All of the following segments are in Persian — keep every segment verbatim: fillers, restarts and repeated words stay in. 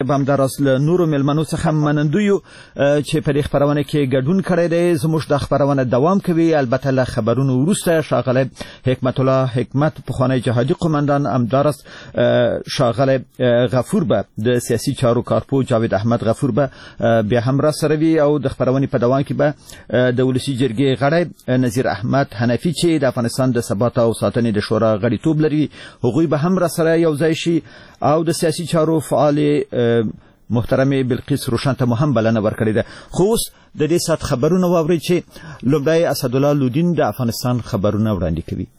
به همداراز له نورو مېلمنو څخه منندوی یو چې په دې خپرونه کې ګډون کړی دی. زموږ د خپرونه دوام کوي. البته له خبرونو وروسته ښاغلی حکمت الله حکمت پخوانی جهادي قومندان، همداراز ښاغلی غفور به د سیاسي چارو کارپو جاوید احمد غفور به بیا هم را سره وي او د خپرونې په دوام کې به د ولسي جرګې غړی نظیر احمد حنفي چې د افغانستان د ثبات او ساتنې د شورا غړیتوب لري، هغوی به هم را سره یو ځای شي او د سیاسي چارو فعال محترمه بلقیس روشن ته هم بلنه ورکړې ده. خو اوس د دې سات خبرونه واورئ چې لومړی اسدالله لودین د افغانستان خبرونه وړاندې کوي.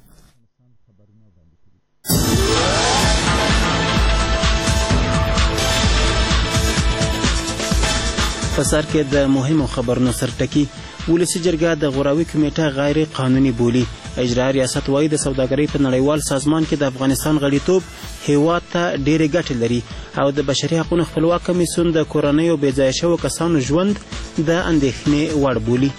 په سر کې د مهمو خبرونو سرټکی ولسي جرګه د غوراوي کمیټه غیر قانوني بولي. اجرایي ریاست وایي د سوداګرۍ په نړیوال سازمان کې د افغانستان غړیتوب هیواد ته ډېرې ګټې لري او د بشري حقوقو خپلواک کمیسیون د کورنیو بې ځایه شوو کسانو ژوند د اندېښنې وړ بولي.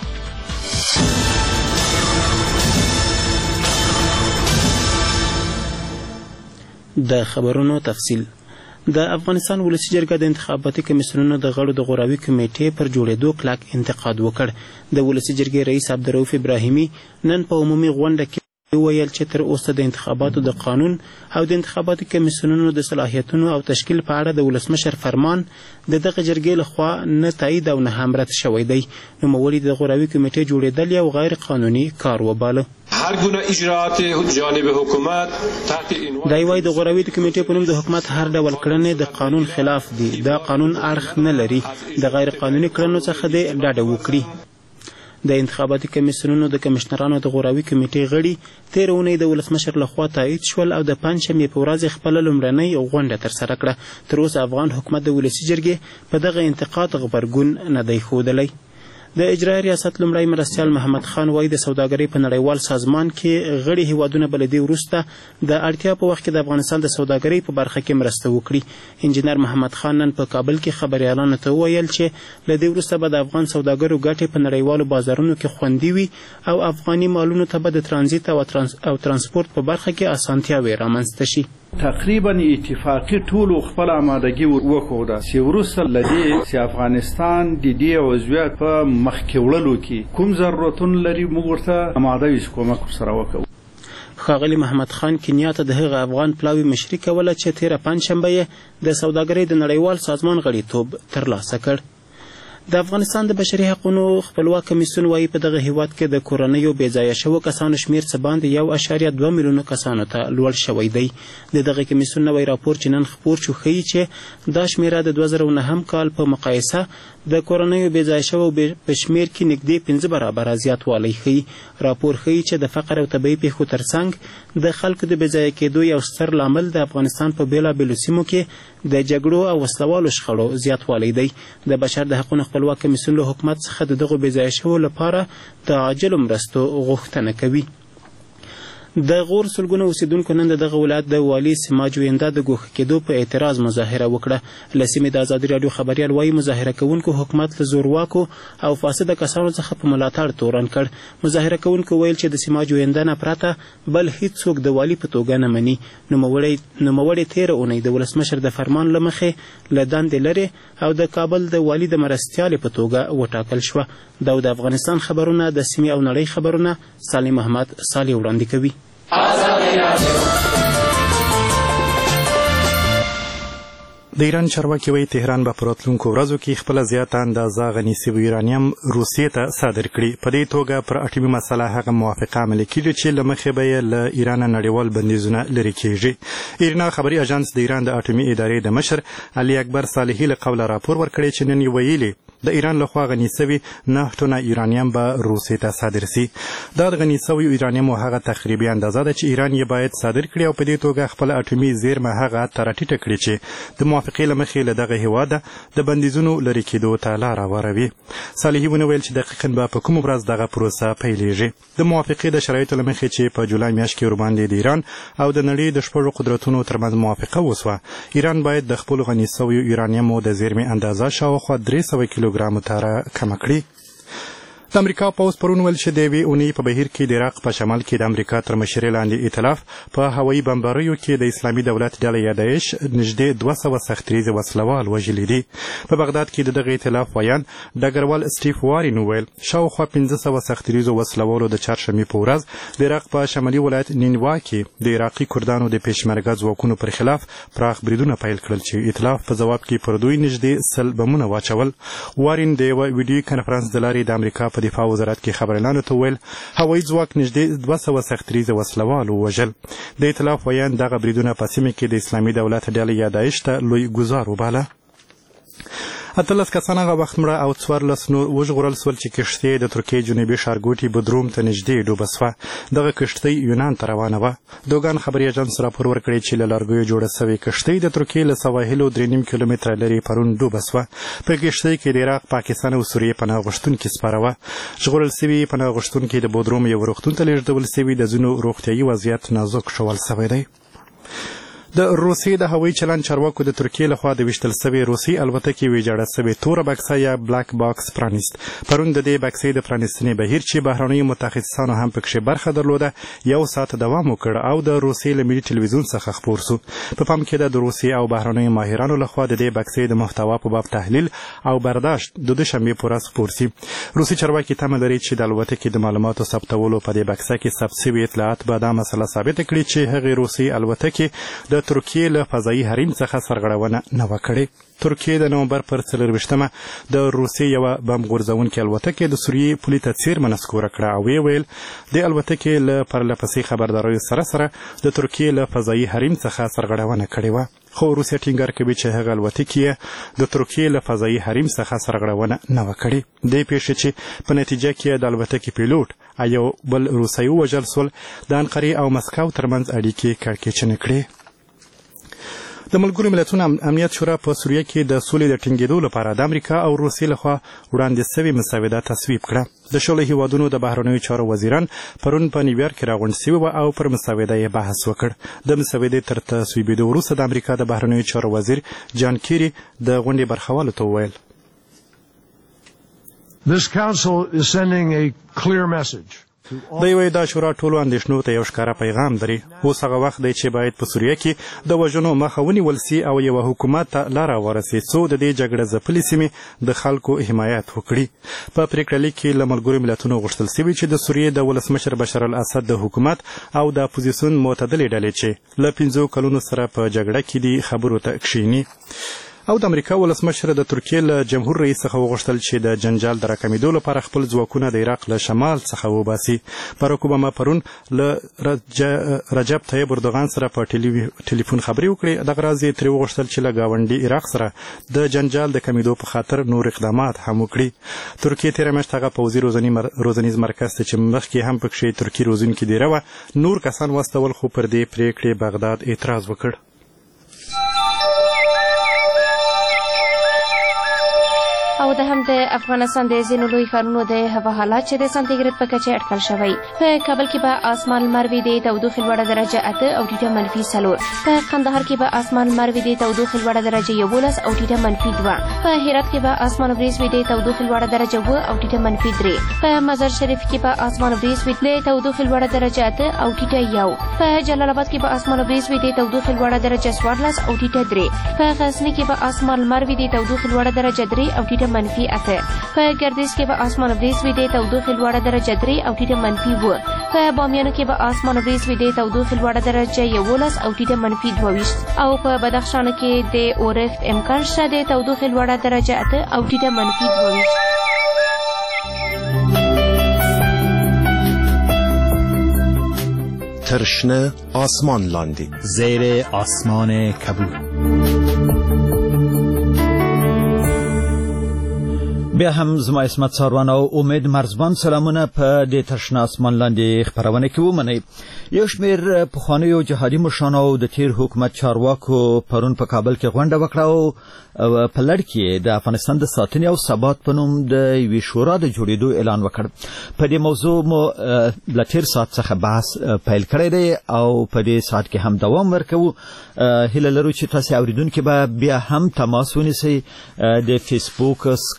د خبرونو تفصیل. د افغانستان ولسي جرګه د انتخاباتي کمیسیونونو د غړو د غوراوي کمیټې پر جوړېدو کلک انتقاد وکړ. د ولسي جرګې رئیس عبدالرؤف ابراهیمي نن په عمومي غونډه کې ویل چې تر اوسه د انتخاباتو د قانون او د انتخاباتي کمیسیونونو د صلاحیتونو او تشکیل په اړه د ولسمشر فرمان د دغه جرګې لخوا نه تایید او نه هم رد شوی دی. نوموړي د غوراوي کمیټې جوړېدل یو غیر قانوني کار وباله. هر گونه اجراءات جانب حکومت تحت عنوان دا وایي د غوراوي کمیټې په نوم د حکومت هر ډول کړنې د قانون خلاف دي. دا قانون اړخ نه لري. د غیر قانوني کړنو څخه دې ډډه وکړي. د انتخاباتي کمیسیونونو د کمشنرانو د غوراوي کمیټې غړي تېره اونۍ د ولسمشر لخوا تایید شول او د پنجشنبې په ورځ خپله لومړنۍ غونډه ترسره کړه. تر اوسه افغان حکومت د ولسي جرګې په دغه انتقاد غبرګون نه دی ښودلی. د اجرایي ریاست لومړی مرستیال محمد خان وایي د سوداګرۍ په نړیوال سازمان کې غړي هیوادونه به له دې وروسته د اړتیا په وخت کې د افغانستان د سوداګرۍ په برخه کې مرسته وکړي. انجینر محمد خان نن په کابل کې خبریالانو ته وویل چې له دې وروسته به د افغان سوداګرو ګټې په نړیوالو بازارونو کې خوندي وي او افغاني مالونو ته به د ترانزیت او ترانسپورت په برخه کې اسانتیاوې رامنځته شي. تقریبا اتفاقی ټولو خپل آمادګي وکړه چې وروسته له دې چې افغانستان د دې عضویت په مخکې وړلو کې کوم ضرورتونه لري موږ ورته آماده یو چې کومک ورسره وکړو. ښاغلي محمد خان کنیا ته د هغه افغان پلاوي مشري کوله چې تېره پنجشنبه یې د سوداګرۍ د نړیوال سازمان غړیتوب ترلاسه کړ. د افغانستان د بشري حقوقو خپلواک کمیسیون وایي په دغه هیواد کې د کورنیو بې ځایه شوو کسانو شمېر څه باندې یو اعشاریه دوه میلیونه کسانو ته لوړ شوی دی. د دغه کمیسیون نوی راپور چې نن خپور شو ښیي چې دا شمېره د دوه زره نهم کال په مقایسه د کورنیو بې ځایه شوو په شمېر کې نږدې پنځه برابره زیاتوالی ښیي. راپور ښیي چې د فقر او طبیعي پیښو ترڅنګ د خلکو د بې ځایه کېدو یو ستر لامل د افغانستان په بېلابېلو سیمو کې د جګړو او وسلوالو شخړو زیاتوالی دی. د بشر د حقوقو خپلواک کمیسیون له حکومت څخه د دغو بې ځایه شوو لپاره د عاجلو مرستو غوښتنه کوي. د غور سلګونه اوسیدونکو نن د دغه ولایت د والي سماج ویندا د ګوښه کېدو په اعتراض مظاهره وکړه. له سیمې د ازادي راډیو خبریال وایي مظاهره کوونکو حکومت له زورواکو او فاسده کسانو څخه په ملاتړ تورن کړ. مظاهره کوونکو ویل چې د سماج ویندا نه پرته بل هیڅوک د والي په توګه نه مني. نوموړی تېره اونۍ د ولسمشر د فرمان له مخې له دندې لرې او د کابل د والي د مرستیالې په توګه وټاکل شوه. دا د افغانستان خبرونه د سیمې او نړۍ خبرونه سالم احمد صالح وړاندې کوي. د ایران چارواکي وایي تهران به په راتلونکو ورځو کې خپله زیاته اندازه غني سوي یورانیم روسیې ته صادر کړي. په دې توګه پر اټومي مسله هغه موافقه عملي کېږي چې له مخې به یې له ایرانه نړیوال بندیزونه لرې کېږي. ایرنا خبري اژانس د ایران د اټومي ادارې د مشر علي اکبر صالحي له قوله راپور ورکړی چې نن یې ویلي د ایران لخوا غني سوي نه ټونه یورانیم به روسیې ته صادر سي. دا د غني سوي یورانیم هغه تخریبي اندازه ده چې ایران یې باید صادر کړي او په دې توګه خپل اټومي زیرمه هغه تراټیټه کړي چې د موافقې له مخې له دغه هیواده د بندیزونو لرې کېدو ته لاره هواروي. صالحي ونه ویل چې دقیقاً به په کومه ورځ دغه پروسه پیلېږي. د موافقې د شرایطو له مخې چې په جولای میاشت کې ورباندې د ایران او د نړۍ د شپږو قدرتونو ترمنځ موافقه وسوه، ایران باید د خپلو غني سویو یورانیمو د زیرمې اندازه شاوخوا درې سوه کیلوګرامو ته کمه کړي. د امریکا پوځ پرون ویل چې د یوې اونۍ په بهیر کې د عراق په شمال کې د امریکا تر مشرۍ لاندې ائتلاف په هوایي بمباریو کې د اسلامي دولت ډلې یا داعش نږدې دوه سوه سختریزه وسلوال وژلي دي. په بغداد کې د دغه ائتلاف ویان ډګروال سټیف وارین وویل شاوخوا پنځه سوه سختریزو وسلوالو د چهارشنبې په ورځ د عراق په شمالي ولایت نینوا کې د عراقي کردانو د پېشمرګه ځواکونو پر خلاف پراخ بریدونه پیل کړل چې ائتلاف په ځواب کې پر دوی نږدې سل بمونه واچول. وارین د یوه ویډیو کنفرانس د لارې د امریکا په دفاع وزارت کې خبريالانو ته ویل هوایي ځواک نږدې دوه سوه سختریزه وسلوال ووژل. د ائتلاف ویان دغه بریدونه په سیمه کې د اسلامي دولت ډلې یا داعش ته لوی ګزار وباله. اتلس کسان هغه وخت مړه او څوارلس نور وژغورل سول چې کښتۍ د ترکیې جنوبي ښارګوټي بدروم ته نږدې ډوبه سوه. دغه کښتۍ یونان ته روانه وه. دوګان خبري اژانس راپور ورکړی چې له لرګیو جوړه سوې کښتۍ د ترکیې له سواحلو درې نیم کیلومتره لرې پرون ډوبه سوه. په کښتۍ کې د عراق، پاکستان او سوریې پناه غوښتونکي سپاره وه. ژغورل سوي پناه غوښتونکي د بودروم یو روغتون ته لېږدول سوي. د ځینو روغتیایي وضعیت نازک ښوول سوی دی. د روسیې د هوایي چلند چارواکو د ترکیې لخوا د ویشتل سوې روسي الوتکې ویجاړه سوې توره بکسه یا بلاک باکس پرانیست. پرون د دې بکسې د پرانیستنې بهیر چې بهرنیو متخصصانو هم پکښې برخه درلوده یو ساعت دوام وکړ او د روسیې له ملي ټلویزیون څخه خپور سو. په پام کې ده د روسیې او بهرنیو ماهرانو لخوا د دې بکسې د محتوا په باب تحلیل او برداشت د دوشنبې په ورځ خپور سي. روسي چارواکي تمه لري چې د الوتکې د معلوماتو ثبتولو په دې بکسه کې ثبت سوي اطلاعات به دا مسله ثابته کړي چې هغې روسي الوتکې د ترکیې له فضایي حریم څخه سرغړونه نه وه کړې. ترکیې د نومبر پر څلرویشتمه د روسیې یوه بم غورځونکې الوتکې د سوریې پولې ته څیرمه نسکوره کړه او ویې ویل د الوتکې له پرلهپسې خبرداریو سره سره د ترکیې له فضایي حریم څخه سرغړونه کړې وه. خو روسیه ټینګار کوي چې هغه الوتکې د ترکیې له فضایي حریم څخه سرغړونه نه وه کړې. دې پیښې چې په نتیجه کې د الوتکې پیلوټ او یو بل روسیې ووژل سول د انقرې او مسکو ترمنځ اړیکې کړکېچنې کړې. د ملګرو ملتونو امنیت شورا په سوریه کې د سولې د ټینګېدو لپاره د امریکا او روسیې لخوا وړاندې سوې مسوده تصویب کړه. د شلو هیوادونو د بهرنیو چارو وزیران پرون په نیویارک کې راغونډ سوي وو او پر مسوده یې بحث وکړ. د مسودې تر تصویبېدو وروسته د امریکا د بهرنیو چارو وزیر جان کیری د غونډې برخوالو ته وویل This council is sending a clear message. د یوې دا شورا ټولو اندېښنو ته یو ښکاره پیغام لري. اوس هغه وخت دی چې باید په سوریه کې د وژنو مخه ونیول سي او یوه حکومت ته لاره ورسي څو د دې جګړه ځپلې سیمې د خلکو حمایت وکړي. په پرېکړه لیک کې له ملګرو ملتونو غوښتل سوي چې د سوریې د ولسمشر بشار الاسد د حکومت او د اپوزیسیون معتدلې ډلې چې له پنځو کلونو سره په جګړه کې دي خبرو ته کښیني. او د امریکا ولسمشر د ترکیې له جمهور رئیس څخه وغوښتل چې د جنجال د راکمېدو لپاره خپل ځواکونه د عراق له شمال څخه وباسي. باراک اوباما پرون له رجب طیب اردوغان سره په ټلیفون خبرې وکړې. دغه راز یې ترې وغوښتل چې له ګاونډي عراق سره د جنجال د کمېدو په خاطر نور اقدامات هم وکړي. ترکیې تېره میاشت هغه پوځي روزنیز مرکز ته چې مخکې هم پکښې ترکي روزونکي دیره وه نور کسان واستول خو پر دې پرېکړې بغداد اعتراض وکړ. او د هم د افغانستان د ځینو لوی ښارونو د هوا حالات چې د سانتیګریډ په کچه اټکل شوی. په کابل کې به اسمان لمر وي د تودوخې لوړه درجه اته او ټیټه منفي څلور. په قندهار کې به اسمان لمر وي د تودوخې لوړه درجه یولس او ټیټه منفي دوه. په هرات کې به اسمان وریځ وي د تودوخې لوړه درجه اوه او ټیټه منفي درې. په مزار شریف کې به اسمان وریځ وي د تودوخې لوړه درجه اته او ټیټه یو. په جلال آباد کې به اسمان وریځ وي د تودوخې لوړه درجه څوارلس او ټیټه درې. په غزني کې به اسمان لمر وي د تودوخې لوړه درجه درې او ټیټه منفي اته. په ګردیز کې به اسمان وریځ وي د تودوخې لوړه درجه درې او ټیټه منفي اوه. په بامیانو کې به اسمان وریځ وي د تودوخې لوړه درجه یولس او ټیټه منفي دوه ویشت. او په بدخشان کې د اورښت امکان شته د تودوخې لوړه درجه اته او ټیټه منفي دوه ویشت. تر شنه آسمان لاندې زیر آسمان کبود. بیا هم زما اسمت ساروان او امید مرزبان سلامونه په دې تشنه اسمان لاندې خبرونه کې ومنئ. یو شمېر پخوانیو جهادي مشرانو او د تیر حکومت چارواکو پرون په کابل کې غونډه وکړه او په لړ کې د افغانستان د ساتنې او ثبات په نوم د یوې شورا د جوړېدو اعلان وکړ. په دې موضوع مو له تیر ساعت څخه بحث پیل کړی دی او په دې ساعت کې هم دوام ورکوو. هیله لرو چې تاسې اورېدونکي به بیا هم تماس ونیسئ د فیسبوک، سکایپ،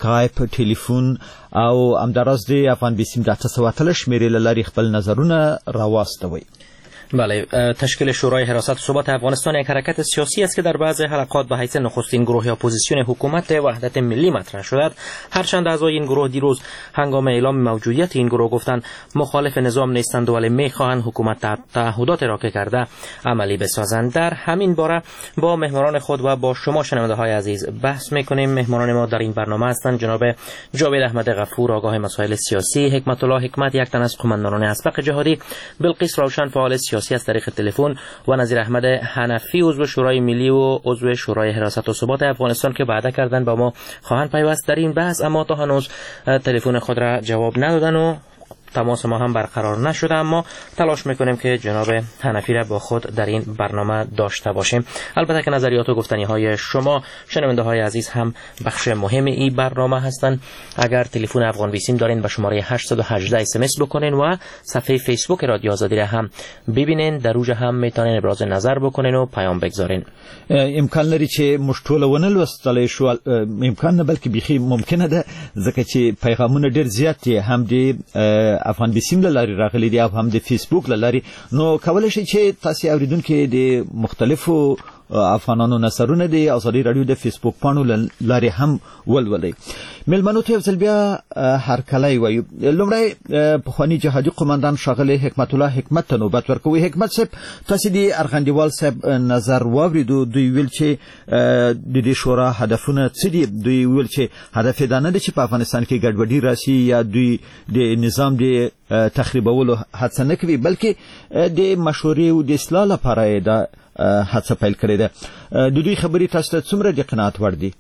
ټلیفون او همداراز د افغان بیسیم د اته سوه اتلس شمیرې له لارې خپل نظرونه راواستوئ. بله، تشکیل شورای حراست و ثبات افغانستان یک حرکت سیاسی است که در بعض حلقات به حیث نخستین گروه اپوزیسیون حکومت وحدت ملی مطرح شده. هرچند اعضای این گروه دیروز هنگام اعلام موجودیت این گروه گفتند مخالف نظام نیستند ولی میخواهند حکومت تعهدات را که کرده عملی بسازند. در همین باره با مهمانان خود و با شما شنونده های عزیز بحث میکنیم. مهمانان ما در این برنامه هستند جناب جاوید احمد غفور، آگاه مسائل سیاسی، حکمت الله حکمت، یک تن از قماندانان اسبق جهادی، بلقیس روشن، فعال سیاسی از طریق تلفن، و نظیر احمد حنفی، عضو شورای ملی و عضو شورای حراست و ثبات افغانستان که وعده کردن با ما خواهند پیوست در این بحث، اما تا هنوز تلفن خود را جواب ندادن و تماس ما هم برقرار نشده، اما تلاش میکنیم که جناب حنفی را با خود در این برنامه داشته باشیم. البته که نظریات و گفتنی های شما شنونده های عزیز هم بخش مهم این برنامه هستند. اگر تلفن افغان بیسیم دارین به شماره هشت یک هشت اس ام اس بکنین و صفحه فیسبوک رادیو آزادی را هم ببینین، در اوج هم میتونین ابراز نظر بکنین و پیام بگذارین. امکان لري چې موږ ټول ونه لوستلی شو، امکان نه بلکې بیخي ممکنه ده، ځکه چې پیغامونه ډېر زیات دي، هم د افغان بیسیم له لارې راغلي دي او هم د فیسبوک له لارې. نو کولی شئ چې تاسې اورېدونکي د مختلفو افغانانو نظرونه د ازادي راډیو د فیسبوک پاڼو له لارې هم ولولئ. میلمنو ته یو ځل بیا هرکلی وایو. لومړی پخواني جهادي قماندان ښاغلی حکمت الله حکمت ته نوبت ورکوو. حکمت صاحب، تاسې د ارغندیوال صاحب نظر واورېدو. دوی ویل چې د دې شورا هدفونه څه دي. دوی ویل چې هدف یې دا نه دی چې په افغانستان کې ګډوډي راسي یا دوی د نظام د تخریبولو هڅه نه کوي، بلکې د مشورې او د اصلاح لپاره یې دا هڅه پیل کړې ده. د دوی خبرې تاسو ته څومره د قناعت وړ دي؟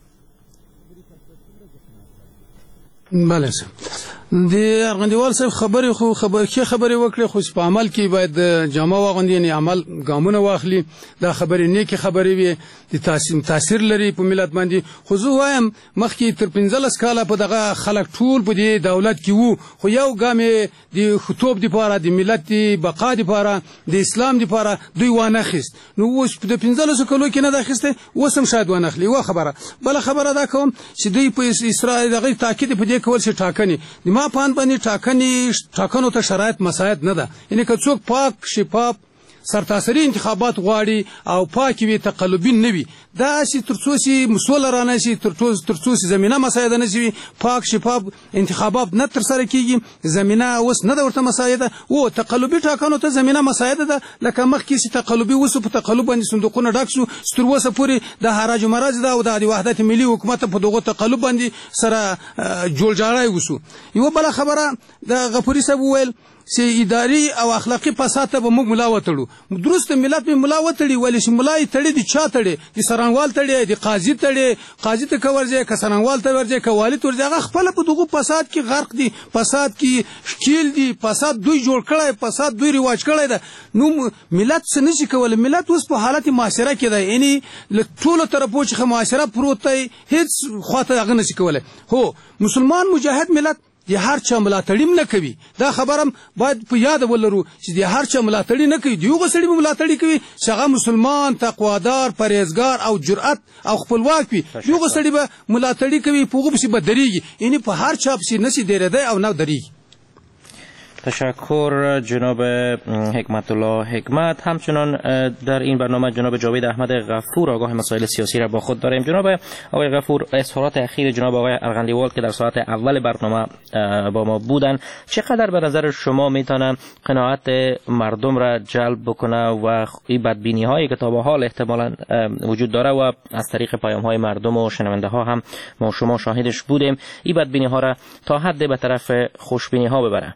بله صاحب، د ارغندیوال صاحب خبرې خو خبر کې خبرې وکړي، خو په عمل کې باید جامه واغوندي، یعنی عمل ګامونه واخلي. دا خبرې نیکې خبرې وي، د تاثیر تاثیر لري په ملت باندې. خو زه وایم مخکې تر پنځلس کاله په دغه خلک ټول په دې دولت کې وو، خو یو ګام یې د خطوب دپاره، د ملت د بقا دپاره، د اسلام دپاره دوی وانه خیست. نو اوس د پنځلسو کلو کې نه ده اخیستی، اوس هم شاید وانه اخلي. یوه خبره. بله خبره دا کوم چې دوی په اسرائیل دغه تاکید په دې کول چې ټاکنې ما پاند باندې ټاکنې ټاکنو ته شرایط مساعد نه ده. یعنی که څوک پاک شفاف سرتاسري انتخابات غواړي او پاک وي، تقلبي نه وي، دا چې تر څو چې سوله رانه شي، تر څو چې زمینه مساعده نه شي، پاک شفاف انتخابات نه ترسره کیږي، زمینه اوس نه ده ورته مساعده. او تقلبي ټاکنو ته زمینه مساعده ده، لکه مخکې چې تقلبي وسو، په تقلب باندې صندوقونه ډک شو، تر اوسه پورې د حراج و مراج ده او د وحدت ملي حکومت په دغه تقلب باندې سره جوړ جاړی وسو. یو بل خبره د غفوري صاحب وویل چې اداري او اخلاقی فساد ته به موږ ملا وتړو. درسته ملت به ملا وتړي، ولې چې ملا یې تړي د چا تړي؟ د سرانوال تړي، د قاضي تړي، قاضي ته که ورځي، که سرانوال ته ورځي، که والي ته ورځي، هغه خپله په دغو فساد کې غرق دي، فساد کې ښکیل دي، فساد دوی جوړ کړی، فساد دوی رواج کړی ده. نو ملت څه نشي کولی. ملت اوس په حالت معاشره کې ده، یعنی له ټولو طرفو چې معاشره پروت دی، هېڅ خواته هغه نشي کولی. هو مسلمان مجاهد ملت د هر چا ملاتړي نه کوي. دا خبرم باید په یاد ولرو چې د هر چا ملاتړي نه کوي، د یوه سړي ملاتړي کوي چې هغه مسلمان، تقوادار، پرهیزګار او جرأت او خپلواک وي. یوه سړي به ملاتړي کوي، په هغو پسې به درېږي، یعنی په هر چا پسې نشي درېدی او نه درېږي. تشکر جناب حکمت الله حکمت. همچنان در این برنامه جناب جاوید احمد غفور، آگاه مسائل سیاسی را با خود داریم. جناب آقای غفور، اظهارات اخیر جناب آقای ارغندیوال که در ساعت اول برنامه با ما بودن چقدر به نظر شما میتونه قناعت مردم را جلب بکنه و این بدبینی هایی که تا به حال احتمالاً وجود داره و از طریق پیام های مردم و شنونده ها هم ما شما شاهدش بودیم، این بدبینی ها را تا حد به طرف خوشبینی ها ببره؟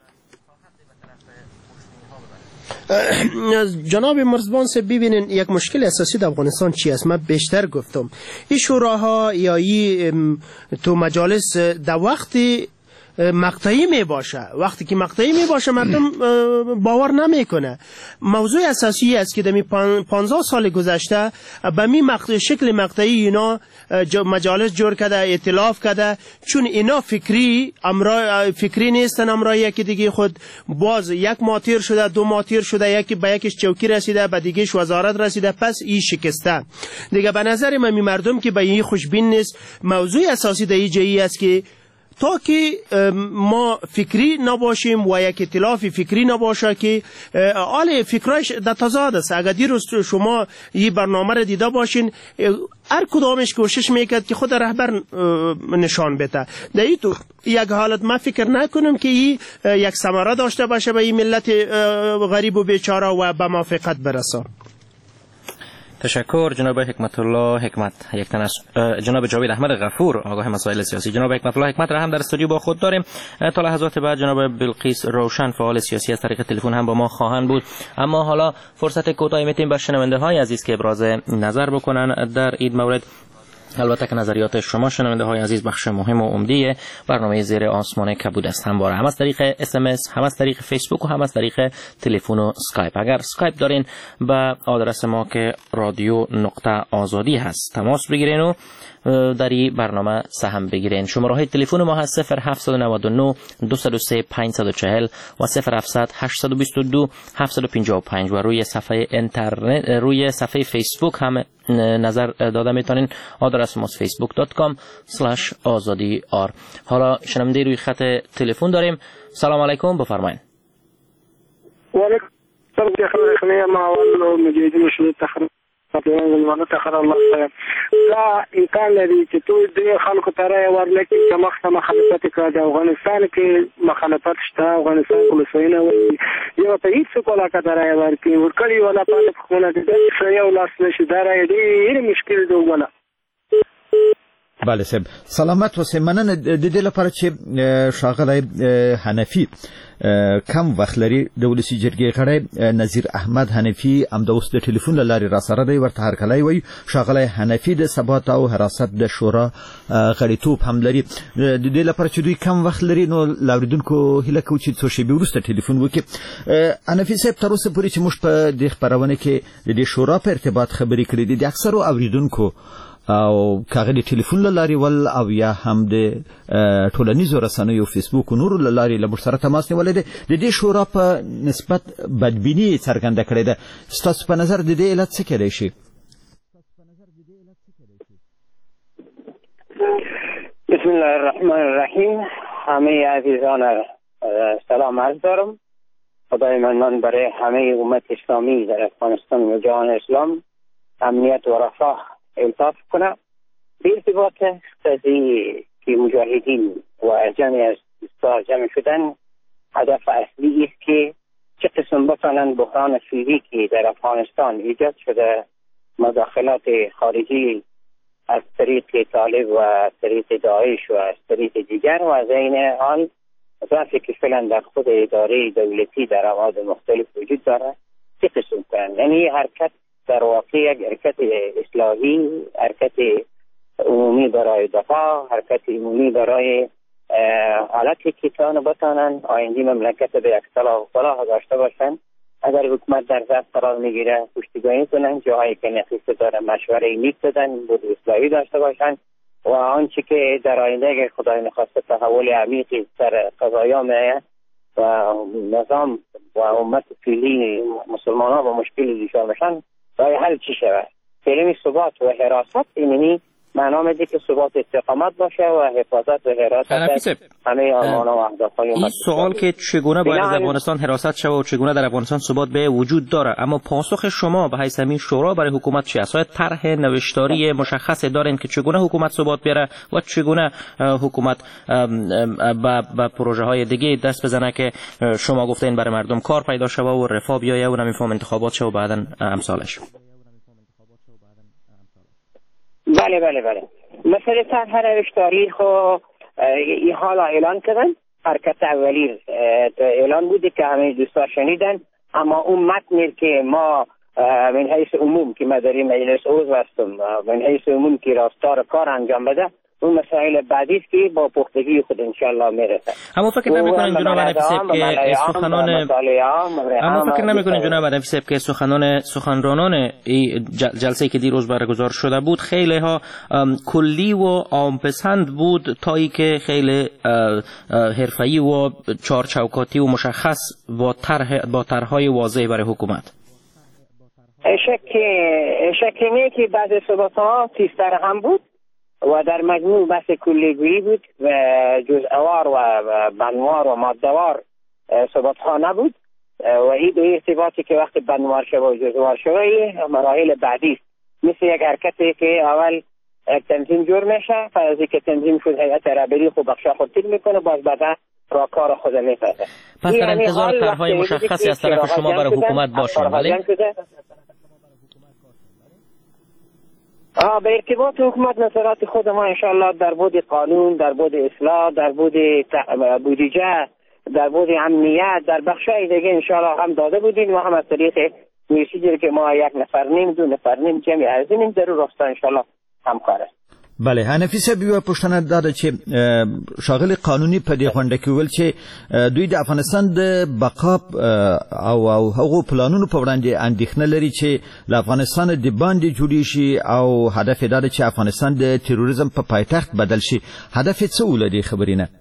جناب مرزبان صاحب، ببینین یک مشکل اساسی در افغانستان چی است؟ من بیشتر گفتم این شوراها یا این تو مجالس در وقتی مقطعی می باشه، وقتی که مقطعی می باشه مردم باور نمیکنه. موضوع اساسی است که دمی پانزده سال گذشته به می مقطع شکل مقطعی اینا مجالس جور کرده، ائتلاف کرده، چون اینا فکری امرا فکری نیستن، امرا یکی دیگه خود باز یک ماتیر شده، دو ماتیر شده، یکی به یکیش چوکی رسیده، به دیگهش وزارت رسیده، پس این شکسته دیگه. به نظر من می مردم که به این خوشبین نیست. موضوع اساسی در این جایی است که تا که ما فکری نباشیم و یک ائتلاف فکری نباشه که حال فکرایش در تضاد است. اگر دیروز شما این برنامه را دیده باشین، هر کدامش کوشش میکرد که خود رهبر نشان بده. در این تو یک حالت ما فکر نکنم که این یک ثمره داشته باشه به این ملت غریب و بیچاره و به موافقت برسه. تشکر جناب حکمت الله حکمت. یک تن از جناب جاوید احمد غفور آگاه مسائل سیاسی. جناب حکمت الله حکمت را هم در استودیو با خود داریم. تا لحظات بعد جناب بلقیس روشن فعال سیاسی از طریق تلفن هم با ما خواهند بود. اما حالا فرصت کوتاهی میتیم بر شنونده های عزیز که ابراز نظر بکنن در این مورد. البته که نظریات شما شنونده های عزیز بخش مهم و عمده برنامه زیر آسمان کبود است. همواره هم از طریق اس ام اس، هم از طریق فیسبوک و هم از طریق تلفن و اسکایپ. اگر اسکایپ دارین به آدرس ما که رادیو نقطه آزادی هست تماس بگیرین و در این برنامه سهم بگیرین. شماره تلفن ما هست صفر هفت نه نه دو صفر سه پنج چهار صفر و صفر هفت هشت دو دو هفت پنج پنج و روی صفحه اینترنت روی صفحه فیسبوک هم نظر داده میتونین. آدرس ما فیسبوک دات کام اسلش آزادی آر. حالا شنونده روی خط تلفن داریم. سلام علیکم، بفرمایید. و علیکم السلام. خبر ما اول مجیدین شروع تخریب ولمانه تخر الله خیر. لا امکان لري چې ټول د خلکو ترې ورلکې چې مخته مخالفت کړي د افغانستان کې مخالفت شته. افغانستان ولسوینه وي یو ته هیڅ کوله کړه ورکې ورکړي ولا پاتې خونه د دې یو لاس نشي دارای ډېر مشکل دی ولا. بله صاحب سلامت اوسئ. مننه د دې لپاره چې ښاغلی حنفي کم وخت لري د ولسي جرګې غړی نظیر احمد حنفي همدا اوس د ټلیفون له لارې راسره دی. ورته هرکلی وایي. ښاغلی حنفي د ثبات او حراست د شورا غړیتوب هم لري. د دې لپاره چې دوی کم وخت لري نو له اورېدونکو هیله کوو چې څو شېبې وروسته ټلیفون وکړي. حنفي صاحب تر اوسه پورې چې موږ په دې خپرونه کې د دې شورا په ارتباط خبرې کړې دي د اکثرو اورېدونکو او کاغه د ټلیفون لاري ول او یا هم د ټولنیزو رسنیو فیسبوک او نور لاري له سره تماس نیولې ده. د دې شورا په نسبت بدبینی څرګنده کړې ده. ستاسو په نظر د دې علت څه کېدای شي؟ بسم الله الرحمن الرحیم. همه عزیزان سلام عرض دارم. خدای منان برای همه امت اسلامی در افغانستان و جهان اسلام امنیت و رفاه الطاف کنه. به ارتباط قضیه که مجاهدین و جمعی از دوستا جمع شدن هدف اصلی است که چه قسم بتانند بحران سوری که در افغانستان ایجاد شده مداخلات خارجی از طریق طالب و از طریق داعش و از طریق دیگر و از این حال ضعفی که فعلا در خود اداره دولتی در ابعاد مختلف وجود داره چه قسم کنند. یعنی حرکت در واقع یک حرکت اصلاحی، حرکت عمومی برای دفاع، حرکت عمومی برای حالتی که تان بتانن آینده مملکت به یک صلاح و صلاح داشته باشند. اگر حکومت در ضعف قرار میگیره پشتیبانی کنن، جاهایی که نقص داره مشوره نیک بدن، بود اصلاحی داشته باشند و آنچه که در آینده اگر خدای نخواسته تحول عمیقی در قضایا میآید و نظام و امت فعلی مسلمان ها با مشکل دچار میشن راه حل چی شود؟ کلمه ثبات و حراست اینی معنا میده که ثبات استقامت باشه و حفاظت و حراست همه آرمان و اهدافهای این سوال که چگونه باید از افغانستان حراست شود و چگونه در افغانستان ثبات به وجود داره، اما پاسخ شما به حیث همین شورا برای حکومت چی است؟ طرح نوشتاری مشخص دارین که چگونه حکومت ثبات بیاره و چگونه حکومت با پروژه های دیگه دست بزنه که شما گفتین برای مردم کار پیدا شود و رفاه بیایه و نمیفهم انتخابات شود و بعداً امثالش؟ بله بله بله مثل طرح نوشتاری خو این حالا اعلان کردن. حرکت اولی اعلان بوده که همه دوستا شنیدن، اما اون متنی که ما من حیث عموم که ما در این مجلس عضو هستم من حیث عموم که راستار کار انجام بده اون مسائل بعدی است که با پختگی خود انشالله میرسه. اما فکر نمیکنین جناب حنفی که سخنان اما فکر نمیکنین جناب حنفی که سخنان سخنرانان جلسه که دیروز برگزار شده بود خیلی ها کلی و عامپسند بود تا ای که خیلی حرفه‌ای و چارچوکاتی و مشخص با طرح با طرح‌های واضح برای حکومت؟ شک شک نه که بعضی صحبت‌ها تیزتر هم بود، و در مجموع بحث کلیگویی بود و جزءوار و بنوار و مادهوار صحبت ها نبود و این دو ارتباطی که وقت بنوار شوه و جزءوار شوه مراحل بعدی است. مثل یک حرکتی که اول تنظیم جور میشه، پس از اینکه تنظیم شد هیئت رهبری خود بخشا خود تیر میکنه، باز بعدا راهکار خود میفته. پس در انتظار طرح‌های مشخصی از طرف شما برای حکومت باشیم. ولی آه به ارتباط حکومت نظرات خود ما انشاءالله در بود قانون، در بود اصلاح، در بود بودجه، در بود امنیت، در بخشای دیگه انشاءالله هم داده بودیم و هم از طریق میسیجی که ما یک نفر نیم دو نفر نیم جمعی ارزینیم در راستا انشاءالله همکار است. بله حنفی صاحب یو پښتنه دا چې شاغلي قانوني په دې غونډه کې ویل چې دوی د افغانستان د بقا او او هغو پلانونو په وړاندې اندېښنه لري چې له افغانستان د باندې جوړې شي او هدف یې دا دی چې افغانستان د تروریزم په پایتخت بدل شي. هدف یې څه و له دې خبرې نه؟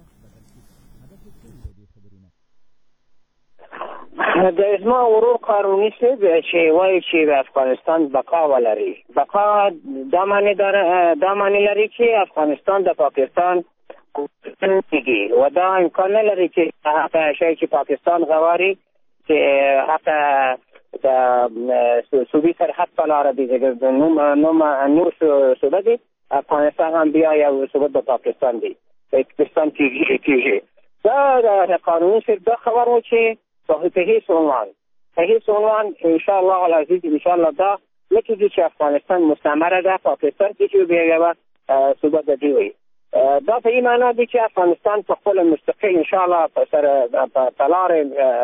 د ازما ورور قانونی سه چې وایي چې د افغانستان بقا ولري. بقا دا معنی داره دا معنی لري چې افغانستان د پاکستان کیږي و دا امکان نه لري چې هغه شی چې پاکستان غواړي چې هغه د صوبې سرحد په لاره دی د نوم نور صوبه دی افغانستان هم بیا یو صوبه د پاکستان دی پاکستان کیږي. دا د قانوني سه دا خبر و چې په هیڅ عنوان په هیڅ عنوان انشاءالله العزیز انشاءالله دا نکیږي چې افغانستان مستعمره ده پاکستان کې چې بیا صوبه د دی وي. دا په این معنا دی چې افغانستان په خپل مستقل انشاءالله په سر په لار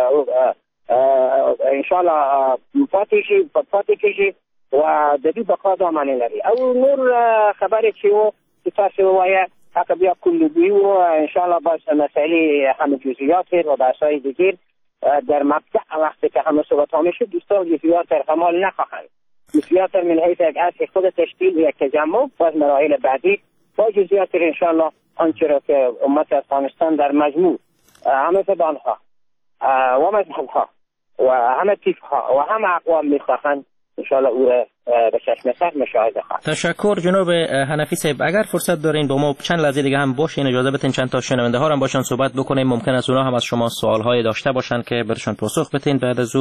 انشاءالله پاتې شي پاتې کېږي و د دې بقا دا معنی لري. او نور خبرې چې و چې تاسو وایي هغه بیا کلیدی و انشاءالله باز مسائل هم جزئیات و بحث‌های دیگر در مبدأ وقتی که همه صحبت ها میشه دوستان جزئیات در کمال نخواهند. جزئیات من حیث یک اصل خود تشکیل یک تجمع و از مراحل بعدی با جزئیات انشاءالله آنچه را که امت افغانستان در مجموع همه زبانها و مذهبها و همه تیفها و همه اقوام میخواهند انشاءالله او را به چشم سر مشاهده خواهد. تشکر جناب حنفی صاحب. اگر فرصت دارین با ما چند لحظه دیگه هم باشین، اجازه بدین چند تا شنونده ها هم باشن صحبت بکنیم. ممکن است اونها هم از شما سوال های داشته باشن که برشان پاسخ بدین. بعد از او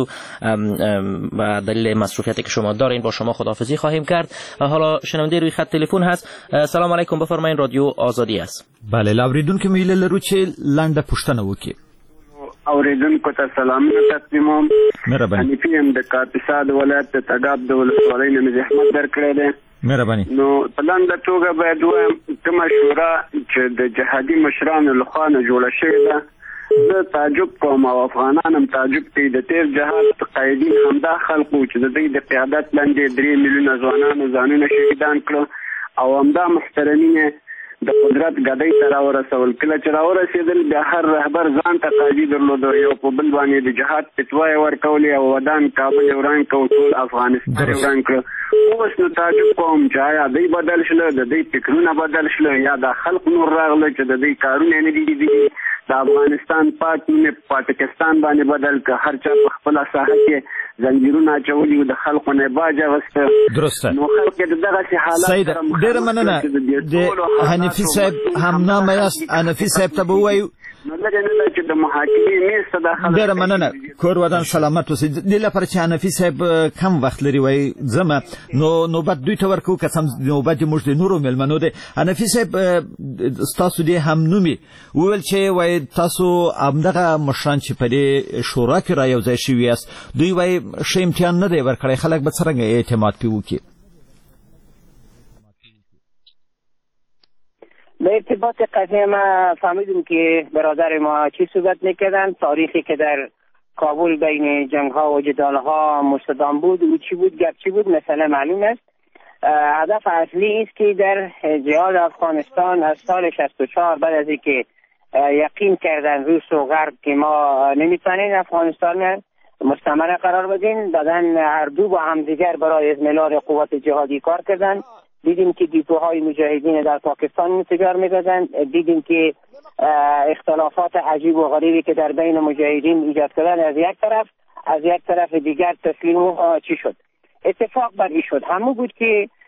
و دلیل مصروفیتی که شما دارین با شما خداحافظی خواهیم کرد. حالا شنونده روی خط تلفن هست. سلام علیکم، بفرمایید، رادیو آزادی است. بله لاوریدونکو میله لرو چې لنډه پوښتنه وکړي. اوریدونکو ته سلامونه تقدیموم. حنیفي ام د کاپیسا د ولایت د تګاب د ولسوالۍ نه مې زحمت درکړی دی. مهرباني. نو په لنډه توګه باید ووایم کومه شورا چې د جهادي مشرانو لخوا نه جوړه شوې ده زه تعجب کوم او افغانان هم تعجب کوي. د تیر جهاد قایدین همدا خلق وو چې د دوی د قیادت لاندې درې میلیونه ځوانانو ځانونه شهیدان کړو او همدا محترمین د قدرت ګدۍ ته راورسول. کله چې راورسېدل بیا هر رهبر ځان ته قاضي درلوده، یو په بل باندې د جهاد فتوا یې ورکولې او ودان کابل یې وران کړ، ټول افغانستان یې وران کړ. اوس نو تعجب کوم چې آیا دوی بدل شله، د دوی فکرونه بدل شله یا د خلق نور راغله چې د دوی کارونه نه دي دي د افغانستان پاک نه پاکستان باندې بدل که هر چا په خپل ساحه کې زنجیرونه اچولي د خلکو نه باج غسته. درسته. نو خلک د دغه حالات سید ډېر مننه د حنیفي صاحب هم نامه یاست. حنیفي صاحب ته به ووایو نو لکه نه چې د محاکمې میز ته داخله. ډېره مننه، کور ودان سلامت اوسئ. دې لپاره چې حنیفي صاحب کم وخت لري وایي ځمه نو نوبت دوی ته ورکوو که څه نوبت یې موږ د نورو مېلمنو دی. حنیفي صاحب ستاسو دې هم نومي وویل چې وایي تاسو همدغه مشران چې په دې شورا کې را یو ځای شوي یاست دوی وایي ښه امتحان نه دی ورکړی، خلک به څرنګه اعتماد پرې وکړي؟ به ارتباط قضیه ما فهمیدیم که برادر ما چی صحبت میکردن، تاریخی که در کابل بین جنگ ها و جدال ها مستدام بود او چی بود گپ چی بود مثلا معلوم است. هدف اصلی است که در جهاد افغانستان از سال شصت و چهار بعد از اینکه یقین کردن روس و غرب که ما نمیتونیم افغانستان مستعمره قرار بدیم، دادن هر دو با همدیگر برای اذملال قوات جهادی کار کردن. دیدیم که دیپوهای مجاهدین در پاکستان انفجار می‌دادند، دیدیم که اختلافات عجیب و غریبی که در بین مجاهدین ایجاد کردن از یک طرف، از یک طرف دیگر تسلیم چی شد. اتفاق بر این شد همون بود که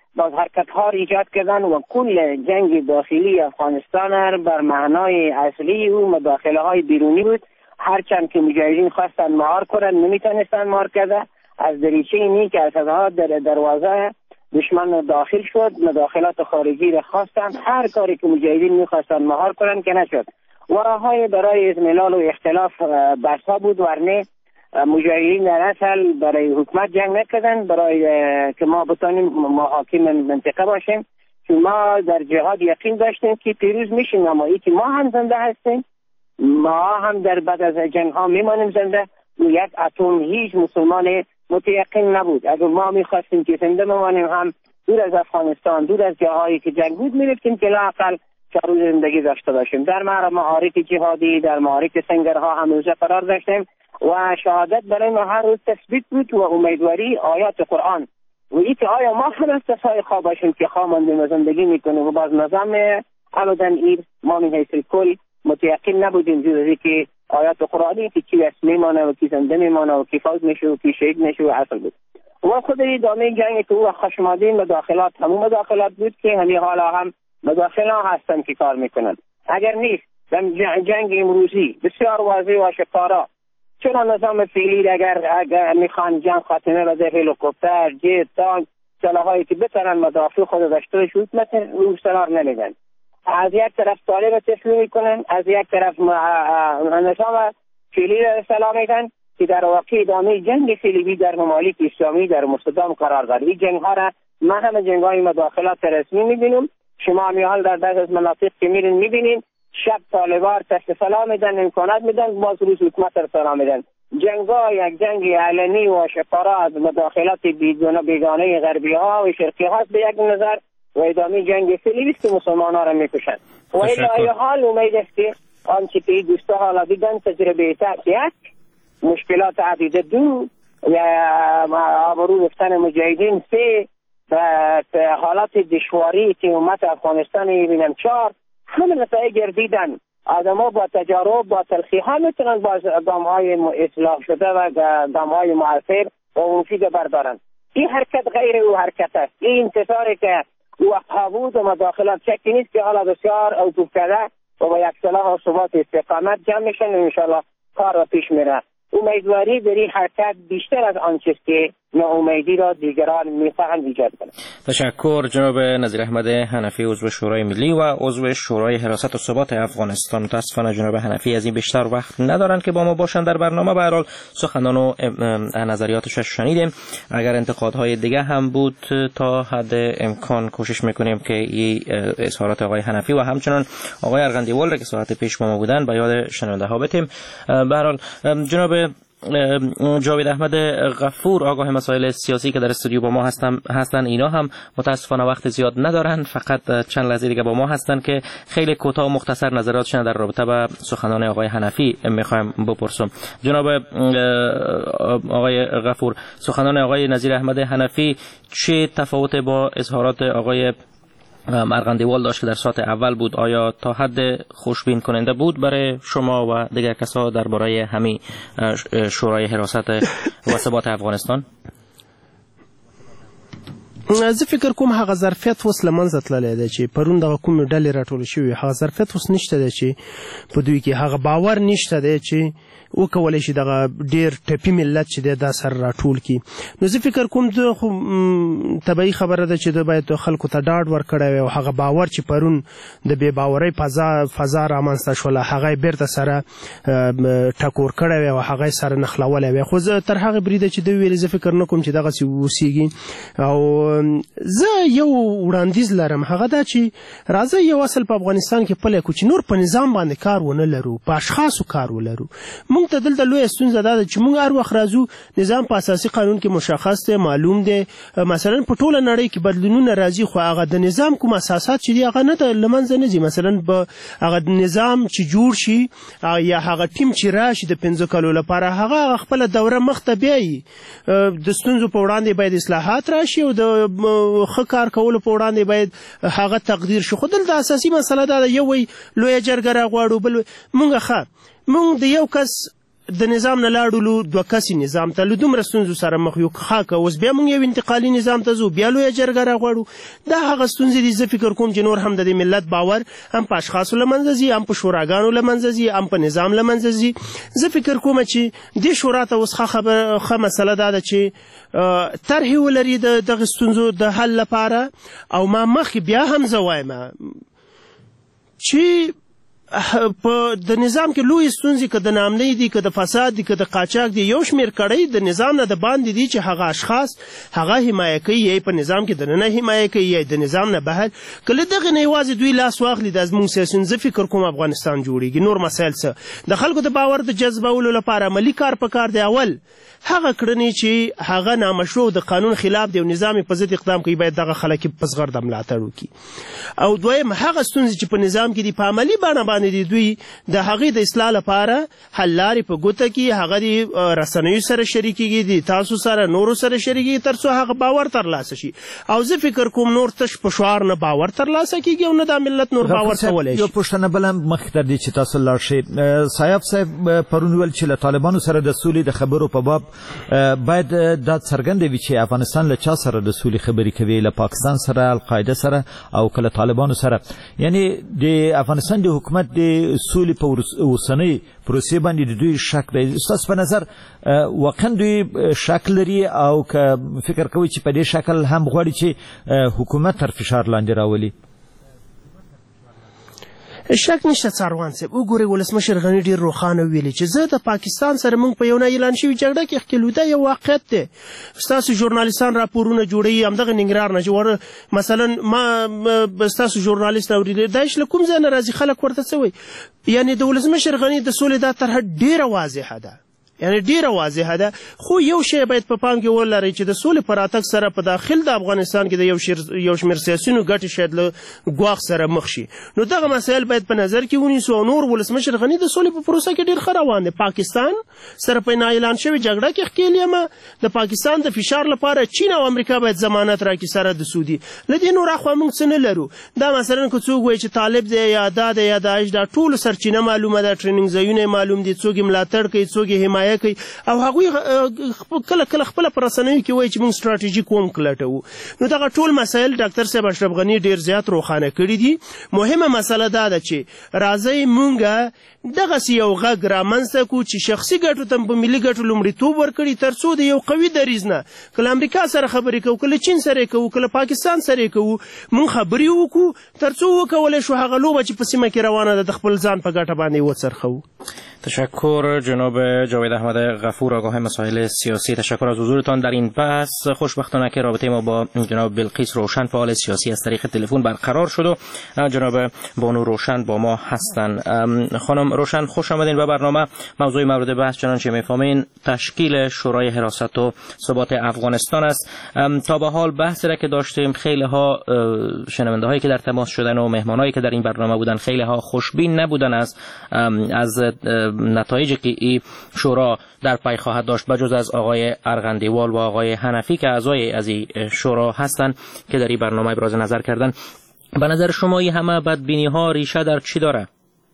باز حرکت ها ایجاد کردن و کل جنگ داخلی افغانستان بر معنای اصلی او مداخله های بیرونی بود. هرچند که مجاهدین خواستن مهار کنن نمیتونستن مهار کرده. از دریچه اینی که اسدها در دروازه دشمن داخل شد، مداخلات خارجی را خواستن، هر کاری که مجاهدین میخواستن مهار کنن که نشد. وراهای برای اضملال و اختلاف بحث ها بود، ورنه مجاهدین در اصل برای حکومت جنگ نکردن، برای که ما بتانیم ما حاکم منطقه باشیم، چون ما در جهاد یقین داشتیم که پیروز میشیم، اما ای که ما هم زنده هستیم، ما هم در بعد از جنگ ها میمانیم زنده. یک اتم هیچ مسلمان متیقن نبود. اگر ما میخواستیم که زنده بمانیم هم دور از افغانستان، دور از جاهایی که جنگ بود میرفتیم که لااقل چهار روز زندگی داشته باشیم. در معارک جهادی، در معارک سنگرها هم روزه قرار داشتیم و شهادت برای ما هر روز تثبیت بود و امیدواری آیات قرآن. و ای که آیا ما هم از تسای خواب باشیم که خواه ماندیم و زندگی میکنیم و باز نظام ابدا ایر ما من حیث کل متیقن نبودیم جز که آیات قرآنی که کی اسم میمانه و کی زنده میمانه و کی فوت میشه و کی شهید میشه و اصل بود. و خود ادامه جنگ که او خشمادین مداخلات همون مداخلات بود که همین حالا هم مداخله هستن که کار میکنن. اگر نیست جنگ امروزی بسیار واضح و آشکارا، چون نظام فعلی اگر اگر میخوان جنگ خاتمه بده، هلیکوپتر، جت، تانک، سلاحایی که بتونن مدافع خود داشته باشه مثلا رو سلاح نمیدن. از یک طرف طالب تسلیم میکنن، از یک طرف نظام فعلی را سلاح میدن که در واقع ادامه جنگ صلیبی در ممالک اسلامی در مستدام قرار داره. این جنگ ها را ما هم جنگ های مداخلات رسمی میبینیم. شما میال در بعض از مناطق که میرین میبینین شب طالبان تست سلام میدن، امکانات میدن، باز روز حکومت را سلام میدن. جنگ ها یک جنگ علنی و آشکارا از مداخلات بیگانه غربی ها و شرقی ها به یک نظر و ادامه جنگ صلیبی است که مسلمان ها را میکشند. و الهی حال امید است که آنچه که دوستا حالا دیدن تجربه تک یک، مشکلات عدیده دو، یا آبرو رفتن مجاهدین سه، و حالات دشواری که امت افغانستان میبینن چهار، همه نتایج دیدن. آدم‌ها با تجارب با تلخی ها میتونن با گام‌های اصلاح شده و گام‌های موثر و مفید بردارن. این حرکت غیر او حرکت است. این انتصاری که وقتها بود و مداخلات شکی نیست که حالا بسیار اوتوب کرده و با یک صلاح و ثبات استقامت جمع میشن و انشاءالله کار را پیش میره. امیدواری در این حرکت بیشتر از آنچه که ناامیدی را دیگران میخواهند ایجاد کنند. تشکر جناب نظیر احمد حنفی، عضو شورای ملی و عضو شورای حراست و ثبات افغانستان. متاسفانه جناب حنفی از این بیشتر وقت ندارند که با ما باشند در برنامه. به هر حال سخنان و نظریاتش شنیدیم. اگر انتقادهای دیگه هم بود تا حد امکان کوشش میکنیم که این اظهارات آقای حنفی و همچنان آقای ارغندیوال را که ساعت پیش با ما بودن به یاد شنونده ها بتیم. به هر حال جناب جاوید احمد غفور، آگاه مسائل سیاسی که در استودیو با ما هستن هستن اینا هم متاسفانه وقت زیاد ندارن، فقط چند لحظه دیگه با ما هستن که خیلی کوتاه و مختصر نظراتشون در رابطه با سخنان آقای حنفی میخوایم بپرسم. جناب آقای غفور، سخنان آقای نظیر احمد حنفی چه تفاوت با اظهارات آقای ارغندیوال داشت که در ساعت اول بود؟ آیا تا حد خوشبین کننده بود برای شما و دیگر کسا درباره همین شورای حراست و ثبات افغانستان؟ زه فکر کوم هغه ظرفیت اوس له منځه تللی دی چې پرون دغه کومې ډلې راټولې شوې، هغه ظرفیت اوس نشته دی چې په دوی کې هغه باور نشته دی چې وکولی شي دغه ډېر ټپي ملت چې دی دا سره راټول کړي. نو زه فکر کوم ده خو طبیعي خبره ده چې ده باید خلکو ته ډاډ ورکړی وي او هغه باور چې پرون د بې باورۍ فضا فضا رامنځته شوله هغه یې بېرته سره ټکور کړی وي او هغه یې سره نښلولی وي. خو زه تر هغې بریده چې ده ویلې زه فکر نه کوم چې دغسې اوسېږي. او زه یو وړاندیز لرم، هغه دا چې راځئ یو اصل په افغانستان کې پلی کړو چې نور په نظام باندې کار ونه لرو، په اشخاصو کار ولرو. مونږ ته دلته لویه ستونزه دا ده چې مونږ هر وخت راځو نظام په اساسي قانون کې مشخص دی، معلوم دی، مثلا په ټوله نړۍ کې بدلونونه راځي خو هغه د نظام کوم اساسات چې دي هغه نه له منځه نه ځي. مثلا به هغه نظام چې جوړ شي یا هغه ټیم چې راشي د پنځه کالو لپاره هغه خپله دوره مخته بیایي. د ستونزو په وړاندې باید اصلاحات راشي او د ښه کار کولو په وړاندې باید هغه تقدیر شي. خو دلته اساسي مسله دا ده، یو وایي لویه جرګه راغواړو، بل مونږ ښه مونږ د یو کس د نظام نه لاړو دوه کسي نظام ته له دومره ستونزو سره مخ یو خاکه اوس بیا موږ یو انتقالي نظام ته ځو بیا لویه جرګه راغواړو دا هغه ستونزې دي. زه فکر کوم چې نور هم د دې ملت باور هم په اشخاصو له منځه ځي هم په شوراګانو له منځه ځي هم په نظام له منځه ځي. زه فکر کوم چې دې شورا ته اوس ښه مسله دا ده چې طرحې ولري د دغه ستونزو د حل لپاره. او ما مخکې بیا هم زه وایم چې په د نظام کې لوی ستونزې که د ناامنۍ دي که د فساد دي که د قاچاق دي یو شمېر کړۍ د نظام نه د باندې دي چې هغه اشخاص هغه حمایه کوي یا په نظام کې دننه حمایه کوي یا د نظام نه بهر که له دغې نه یوازې دوی لاس واخلي دا زموږ سیاسیون زه فکر کوم افغانستان جوړېږي. نور مسایل څه د خلکو د باور د جذبولو لپاره عملي کار پکار دی. اول هغه کړنې چې هغه نامشروع د قانون خلاف دی او نظام په ضد اقدام کوي باید دغه خلک په زغرده ملاتړ وکړي. او دویم هغه ستونزې چې په نظام کې دي په عملي بڼه دي دوی د هغې د اصلاح لپاره حل لارې په ګوته کې هغه د رسنیو سره شریکېږي دي تاسو سره نورو سره شریکېږي تر څو هغه باور ترلاسه شي. او زه فکر کوم نور تش په شعار نه باور ترلاسه کیږي او نه دا ملت نور باور کولی شي. یو پوښتنه بله مخکې تر دې چې تاسو لاړ شئ سایف صاحب پرون ویل چې له طالبانو سره د سولې د خبرو په باب باید دا څرګنده وي چې افغانستان له چا سره د سولې خبرې کوي له پاکستان سره القاعده سره او که له طالبانو سره. یعنی د افغانستان د حکومت د سولې په اوسنۍ پروسې باندې د دوی شک دی. ستاسو په نظر واقعا دوی شک لري او که فکر کوي چې په دې شکل هم غواړي چې حکومت تر فشار لاندې راولي؟ شک نشته څاروان صاحب. وګورئ ولسمشر غني ډېر روښانه ویلي چې زه د پاکستان سره موږ په یو نه اعلان شوي جګړه کې ښکېلو. دا یو واقعیت دی. ستاسو ژورنالیستان راپورونه جوړوي همدغه ننګرهار نه چې مثلا ما ستاسو ژورنالیست اورېدلی داعش له کوم ځای نه راځي خلک ورته څه وایي. یعنې د ولسمشر غني د سولې دا طرحه ډېره واضحه ده یعنی ډیره واضحه ده. خو یو شی باید په پام کې ولرئ چې د سولې په راتګ سره په داخل د افغانستان کې د یو شمېر سیاسیونو ګټې شاید له ګواښ سره مخ شي. نو دغه مسایل باید په نظر کې ونیسو. او نور ولسمشر غني د سولې په پروسه کې ډېر ښه روان دی. پاکستان سره په اعلان شوې جګړه کې ښکېل یم. د پاکستان د فشار لپاره چین او امریکا باید ضمانت راکړي سره د سعودي. له دې نور اخوا موږ څه نه لرو. دا مثلا که څوک وایي چې طالب دی یا دا دی یا داعش دا ټولو سرچینه معلومه ده ټریننګ ځایونه معلوم دي څوک یې ملاتړ کوي څوک یې حمایه کوي او هغوی کله کله خپله په رسنیو کې وایي چې موږ سټراټیژیک وم کلټوو. نو دغه ټول مسایل ډاکټر صاحب اشرف غني ډېر زیات روښانه کړي دي. مهمه مسله دا ده چې راځئ موږ دغسې یو غږ رامنځته کړو چې شخصي ګټو ته په ملي ګټو لومړیتوب ورکړي تر څو د یو قوي دریځ نه که له امریکا سره خبرې کوو که له چین سره یې کوو که له پاکستان سره یې کوو موږ خبرې وکړو تر څو وکولی شو هغه لوبه چې په سیمه کې روانه ده د خپل ځان په ګټه باندې وڅرخوو. تشکر جناب جاوید احمد غفور آگاه مسائل سیاسی. تشکر از حضورتان در این بحث. خوشبختانه که رابطه ما با جناب بلقیس روشن فعال سیاسی از طریق تلفن برقرار شد و جناب بانو روشن با ما هستند. خانم روشن خوش آمدین به برنامه. موضوع مورد بحث چنانچه میفهمین تشکیل شورای حراست و ثبات افغانستان است. تا به حال بحثی را که داشتیم خیلی ها شنونده هایی که در تماس شدن و مهمانایی که در این برنامه بودن خیلی ها خوشبین نبودن از از نتایجی که این شورا در پی خواهد داشت بجز از آقای ارغندیوال و آقای حنفی که اعضای از این شورا هستند که در این برنامه ابراز نظر کردن. به نظر شما این همه بدبینی ها ریشه در چی داره؟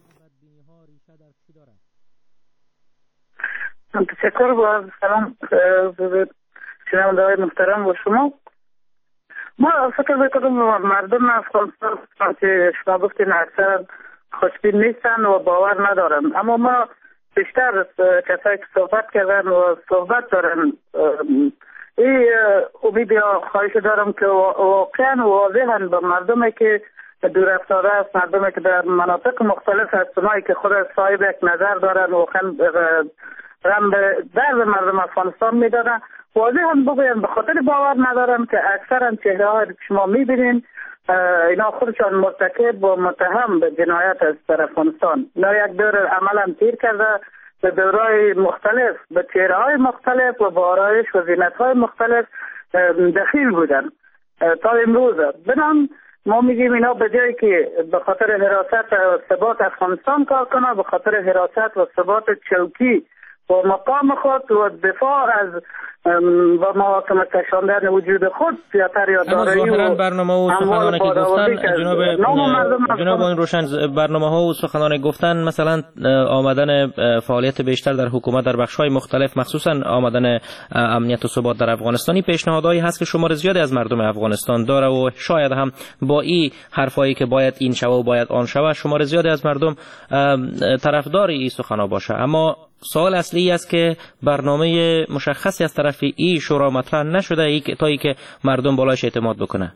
تشکر و سلام شنونده های محترم و شما. ما فکر میکنم مردم افغانستان که شما گفتین اکثر خوشبین نیستن و باور ندارن، اما ما بیشتر کسایی که صحبت کردن و صحبت دارن این امید یا خواهش دارم که واقعا واضحا به مردمی که دور افتاده است، مردمی که در مناطق مختلف هستن که خود صاحب یک نظر دارن و رم به درد مردم افغانستان میدادن واضحا بگوین به خاطر باور ندارن که اکثرا چهره های شما میبینین اینا خودشان مرتکب و متهم به جنایت است در افغانستان. اینا یک دور عمل هم تیر کرده به دورهای مختلف به چهره های مختلف و با آرایش و زینت های مختلف دخیل بودن تا امروز. بنام ما میگیم اینا به جایی که به خاطر حراست و ثبات افغانستان کار کنه، به خاطر حراست و ثبات چوکی و مقام خود و دفاع از و محاکمه کشاندن وجود خود زیادتر یا دارایی و برنامه و سخنانی که گفتن جناب جناب آقای روشن برنامه ها و سخنانی گفتن مثلا آمدن فعالیت بیشتر در حکومت در بخش‌های مختلف مخصوصا آمدن امنیت و ثبات در افغانستانی پیشنهادهایی هست که شمار زیادی از مردم افغانستان داره و شاید هم با این حرفایی که باید این شوه و باید آن شوه شمار زیادی از مردم طرفدار این سخنا باشه. اما سوال اصلی است که برنامه مشخصی از طرف ای شورا مطرح نشده ای که تا ای که مردم بالایش اعتماد بکنه.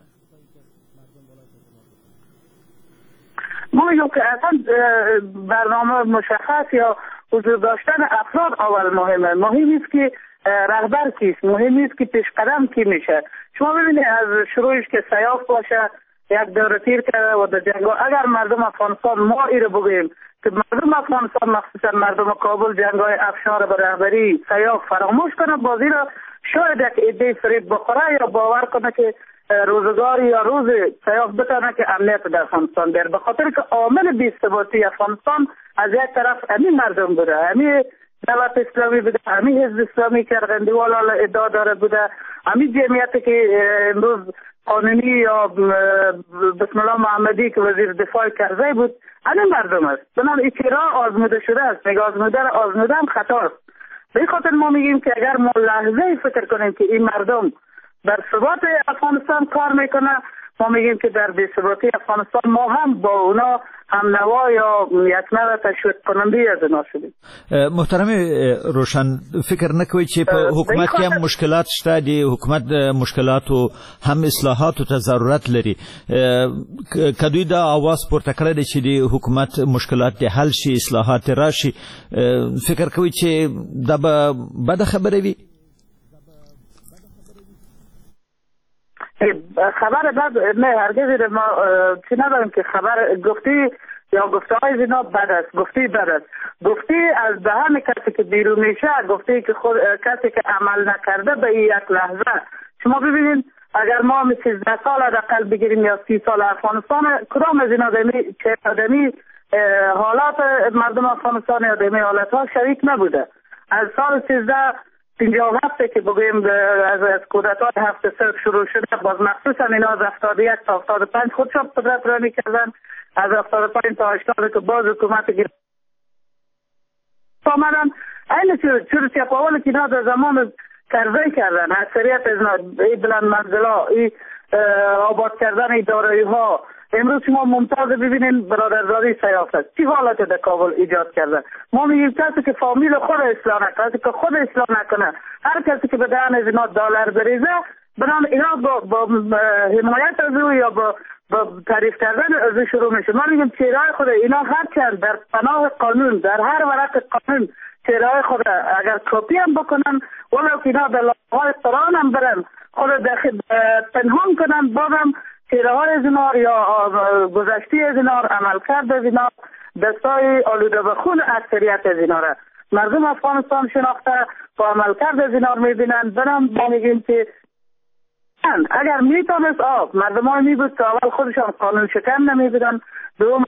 ما میگم که اصلا برنامه مشخص یا حضور داشتن افراد اول مهمه. مهم است که رهبر کیست، مهم است که پیش قدم کی میشه. شما ببینید از شروعش که سیاف باشه یک دوره تیر کرده و در جنگ اگر مردم افغانستان ما ای رو بگوییم که مردم افغانستان مخصوصا مردم کابل جنگ‌های افشار به رهبری سیاف فراموش کنه بازی را شاید یک ایده فریب بخوره یا باور کنه که روزگاری یا روز سیاف بتانه که امنیت در افغانستان بیاره، به خاطر که عامل بی‌ثباتی افغانستان از یک طرف همین مردم بوده، همین دولت اسلامی بوده، همین حزب اسلامی که ارغندیوال ادعا داره بوده، همین جمعیتی که امروز قانونی یا بسم الله محمدی که وزیر دفاع کرزی بود همین مردم است. بنابراین این راه آزموده شده است، میگه آزموده را آزموده هم خطاست. به این خاطر ما میگیم که اگر ما لحظه فکر کنیم که این مردم در ثبات افغانستان کار میکنه، ما میگیم که در بی‌ثباتی افغانستان ما هم با اونا هم نوا یا یک نوع تشویق کننده از اونا شدیم. محترم روشن فکر نکوی چې په حکومت کې هم مشکلات شته دي، حکومت مشکلات او هم اصلاحات ته ضرورت لري. کدوی دا आवाज پورته کړی دی چې د حکومت مشکلات د حل شي، اصلاحات راشي، فکر کوي چې دا به بد خبره وي؟ خبر بد نه، هرگز ما چی نداریم که خبر گفتی یا گفته های زینا بد است، گفتی بد است، گفتی از دهان کسی که بیرون میشه، گفتی که خود کسی که عمل نکرده به یک لحظه. شما ببینید اگر ما سیزده سال حداقل بگیریم یا سی سال افغانستان، کدام از این آدمی چه آدمی حالات مردم افغانستان یا آدمی حالت ها شریک نبوده. از سال سیزده پنجاه و هفته که بگویم از از کودتای هفت صفر شروع شده، باز مخصوصا اینا از هفتاد و یک تا هفتاد و پنج خودشان قدرت را میکردن، از هفتاد و پنج تا هشتاد که باز حکومت گرفت آمدن این چور چپاول که اینا در زمان کرزی کردن، اکثریت از اینا بلند منزلا، ای آباد کردن ادارایی ها. امروز شما ممتاز ببینین برادرزادی سیاست چی حالت در کابل ایجاد کرده. ما میگیم کسی که فامیل خود اصلاح نکنه، کسی که خود اصلاح نکنه، هر کسی که به دهن از اینا دلار بریزه، بنام اینا با, با حمایت از او یا با, با تعریف کردن از او شروع میشه. ما میگیم چهره خود اینا هر چند در پناه قانون، در هر ورق قانون چهره خود اگر کپی هم بکنن، ولو که اینا در لاهای قرآن هم برن خود داخل پنهان کنن، بازم چهره های از اینار یا گذشتی از اینار، عملکرد از اینار، دستای آلوده به خون اکثریت از ایناره مردم افغانستان شناخته و عملکرد از اینار میبینن. برم با میگیم که اگر میتونست آب مردم های میبود که اول خودشان قانون شکن نمیبودن، دوم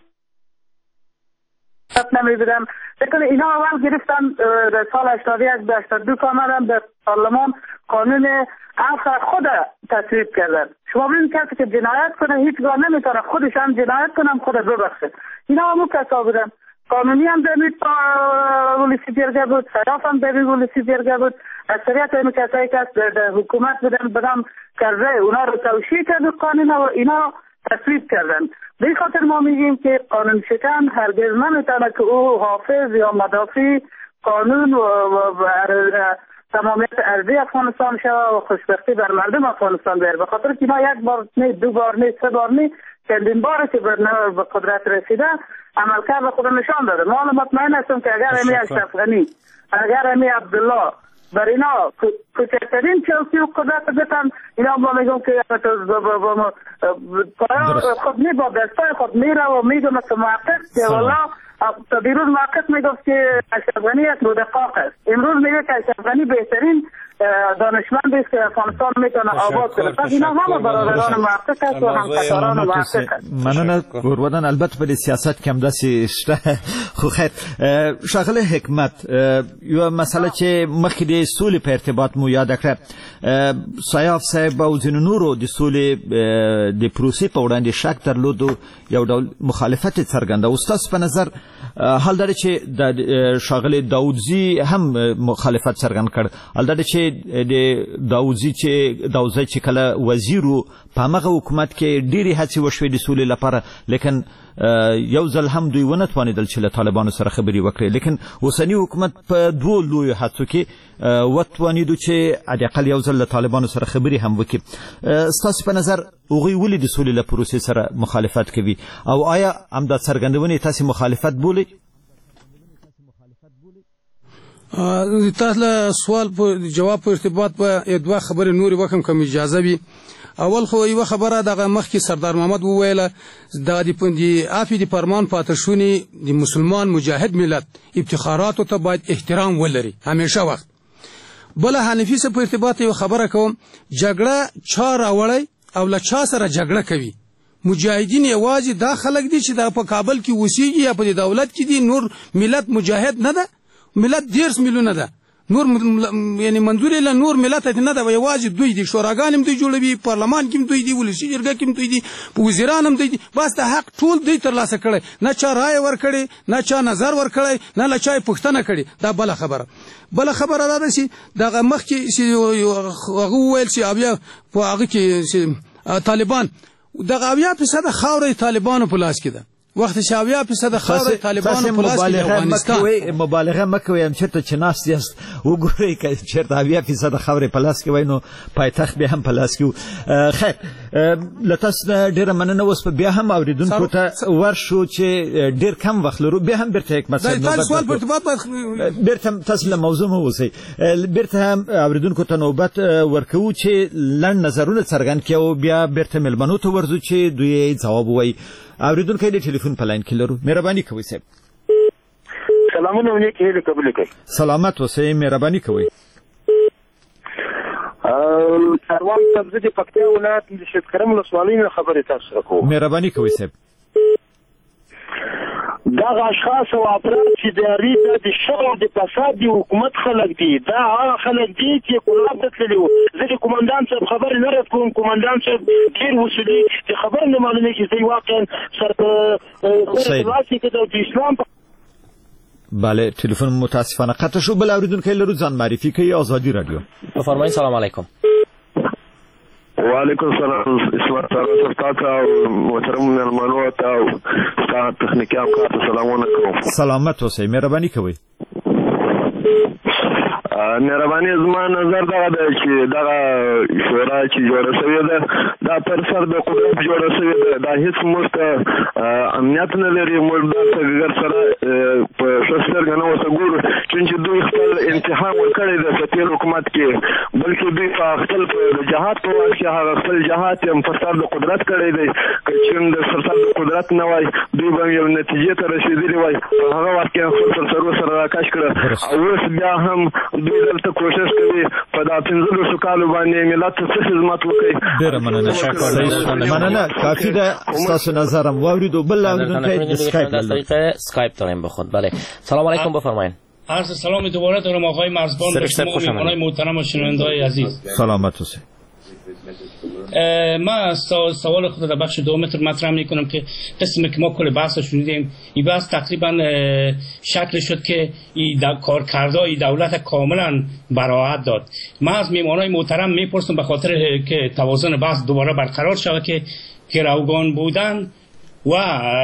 نمیبودن، لیکن اینا اول گرفتن در سال هشتاد و یک به هشتاد و دو کامرن به پارلمان قانون عفو خود تصویب کردن. شما ببینید کسی که جنایت کنه هیچگاه نمیتونه خودش هم جنایت کنه خود ببخشه. اینا همون کسا بودن، قانونی هم در این پولیسی جرگه بود، سیاف هم در این پولیسی جرگه بود، اکثریت این کسایی که در حکومت بودن بدم کرده اونا رو توشیح کرد قانون و اینا تصویب کردن. به این خاطر ما میگیم که قانون شکن هرگز نمیتونه که او حافظ یا مدافع قانون و, و, و تمامیت ارضی افغانستان شود و خوشبختی بر مردم افغانستان بیاره. به خاطر که اینا یک بار نه، دو بار نه، سه بار نه، چندین باره که به قدرت رسیده عملکرد خود نشان داده. ما مطمئن هستم که اگر امی اشرف غنی، اگر امی عبدالله بر اینا کوچکترین چوکی و قدرت بتن، اینا با میگم که خود می با دستای خود میره و میگم که محقق که والا تا دیروز محقق میگفت که اشرف غنی یک بودقاق است، امروز میگه که اشرف غنی بهترین دانشمندی است که افغانستان میتونه آباد کنه. پس اینا همه برادران محقق است و همکاران محقق است. مننه ورودن. البته په سیاست کې هم داسې شته. خو خیر ښاغلی حکمت، یوه مسله چې مخکې د سولې په ارتباط مو یاده کړه، سیاف صاحب او ځینو نورو د سولې د پروسې په وړاندې شک درلود، یو ډول مخالفت یې څرګنده. ستاسو په نظر حال دا دی چې د ښاغلي داودزي هم مخالفت څرګند کړ. حال دا دی چې د داودزي چې داودزي چې کله وزیر و په همغه حکومت کې ډېرې هڅې وشوې د سولې لپاره، لیکن یو ځل هم دوی ونه توانېدل چې له طالبانو سره خبرې وکړي. لیکن اوسني حکومت په دوو لویو هڅو کې وتوانېدو چې حداقل یو ځل له طالبانو سره خبرې هم وکړي. ستاسو په نظر هغوی ولې د سولې له پروسې سره مخالفت کوي، او آیا همدا څرګندونې تاسې مخالفت بولئ؟ تاسو له سوال په جواب په ارتباط په دوه خبرې نورې وکم کوم اجازه وي. اول خو یو خبره دغه مخکې سردار محمد وویله د د افی د فرمان پاتشونی د مسلمان مجاهد ملت افتخاراتو ته باید احترام ولري همیشه وخت. بل حنفي سره په ارتباط یو خبره کوم، جګړه چا راوړی او له چا سره جګړه کوي. مجاهدین یوازې دا خلک دي چې د په کابل کې اوسېږي یا په دولت کې دي، نور ملت مجاهد نه ده. ملت دیرس میلیونه ده، نور یعنی منظور له نور ملت نه ده، یوازې دوی دي. شوراګان هم دوی جوړوي، پارلمان کې هم دوی دي، ولسی جرګه کې هم دوی دي، وزیران هم دوی دي. بس د حق ټول دوی ترلاسه کړي، نه چا رائے ورکړي، نه چا نظر ورکړي، نه له چا پوښتنه کړي. دا بل خبره. بل خبره دا ده چې دغه مخکې هغه وویل چې بیا په هغه کې طالبان دغه اویا فیصد خاورې طالبانو په لاس کې ده. وخت چې اویا فیصد خاورې طالبانو په لاس کې ده. افغانستان مبالغه مکوئ، هم چېرته چې ناست یاست وګورئ که چېرته اویا فیصد خاورې په لاس کې وای نو پایتخت بیا هم په لاس کې و. خیر، له تاسو نه ډېره مننه. اوس په بیا هم اورېدونکو ته ورشو چې ډېر کم وخت لرو. بیا هم بېرته حکمت صاحب بېرته تاسو له موضوع مه اوسئ، بېرته هم اورېدونکو ته نوبت ورکوو چې لنډ نظرونه څرګند کړي او بیا بېرته مېلمنو ته ورځو چې دوی یې ځواب ووایي. اوریدونکو د ټلیفون په لاین کې لرو. مهرباني کوئ صاحب. سلامونه ونی کې له قبول کړئ. سلامت اوسئ، مهرباني کوئ. ام کاروان سبزی د پکتیا ولایت د شتکرم له سوالینو خبرې تاسو سره کوم. مهرباني کوئ صاحب. دا اشخاص او افراد چې د ریته د شر د فساد د حکومت خلک دي، دا هغه خلک دي چې کولاب ته تللي وو. زه د قومندان صاحب خبرې نه رد کوم. قومندان صاحب ډېر وسلي چې خبر نه معلومه چې دوی واقعا سر په خلاسي کې د اسلام. بله، تلفن متاسفانه قطع شو. بل اوریدونکو لرو، ځان معرفي کوي. آزادی رادیو. بفرمایید. سلام علیکم. وعلیکم السلام. اسمت سره تاسو محترم مېلمنو ته او تاسو تخنیکی همکار ته سلامونه کوم. سلامت اوسئ، مهرباني کوئ. مهرباني زما نظر دا ده چې دا شورا چې جوړه شوې ده دا پر سر د قدرت جوړه شوې ده. دا هیڅ موږ امنیت نه لري. موږ دا څنګه سره په شستر غنو وسګورو چې دوی خپل انتخاب ورکړي د سفیر حکومت کې، بلکې دوی په خپل جهاد په وخت کې هغه خپل جهاد هم پر سر د قدرت کړی دی. چې د سر د قدرت نه وای دوی به یو نتیجې ته رسیدلی وای. هغه وخت کې خپل سر سره راکاش کړ او اوس بیا هم دوی دلته کوشش کوي په دا پنځلسو کالو باندې ملت ته خدمت وکړي. ډېره مننه. مننه. کافی ده. ستاسو نظر هم واوریدو. بل اورېدونکی اسکایپ اسکایپ داریم به خود. بله، سلام علیکم. بفرمایید. عرض سلام دوباره دارم آقای مرزبان به شما مهمانان محترم و شنونده‌های عزیز. سلامت باشید. من سوال خود در بخش دوم مطرح میکنم که قسمی که ما کل بحث رو شنیدیم، این بحث تقریبا شکل شد که این کارکردها این دولت کاملا براعت داد. من از میهمانان محترم میپرسم به خاطر که توازن بحث دوباره برقرار شود که گروگان بودن و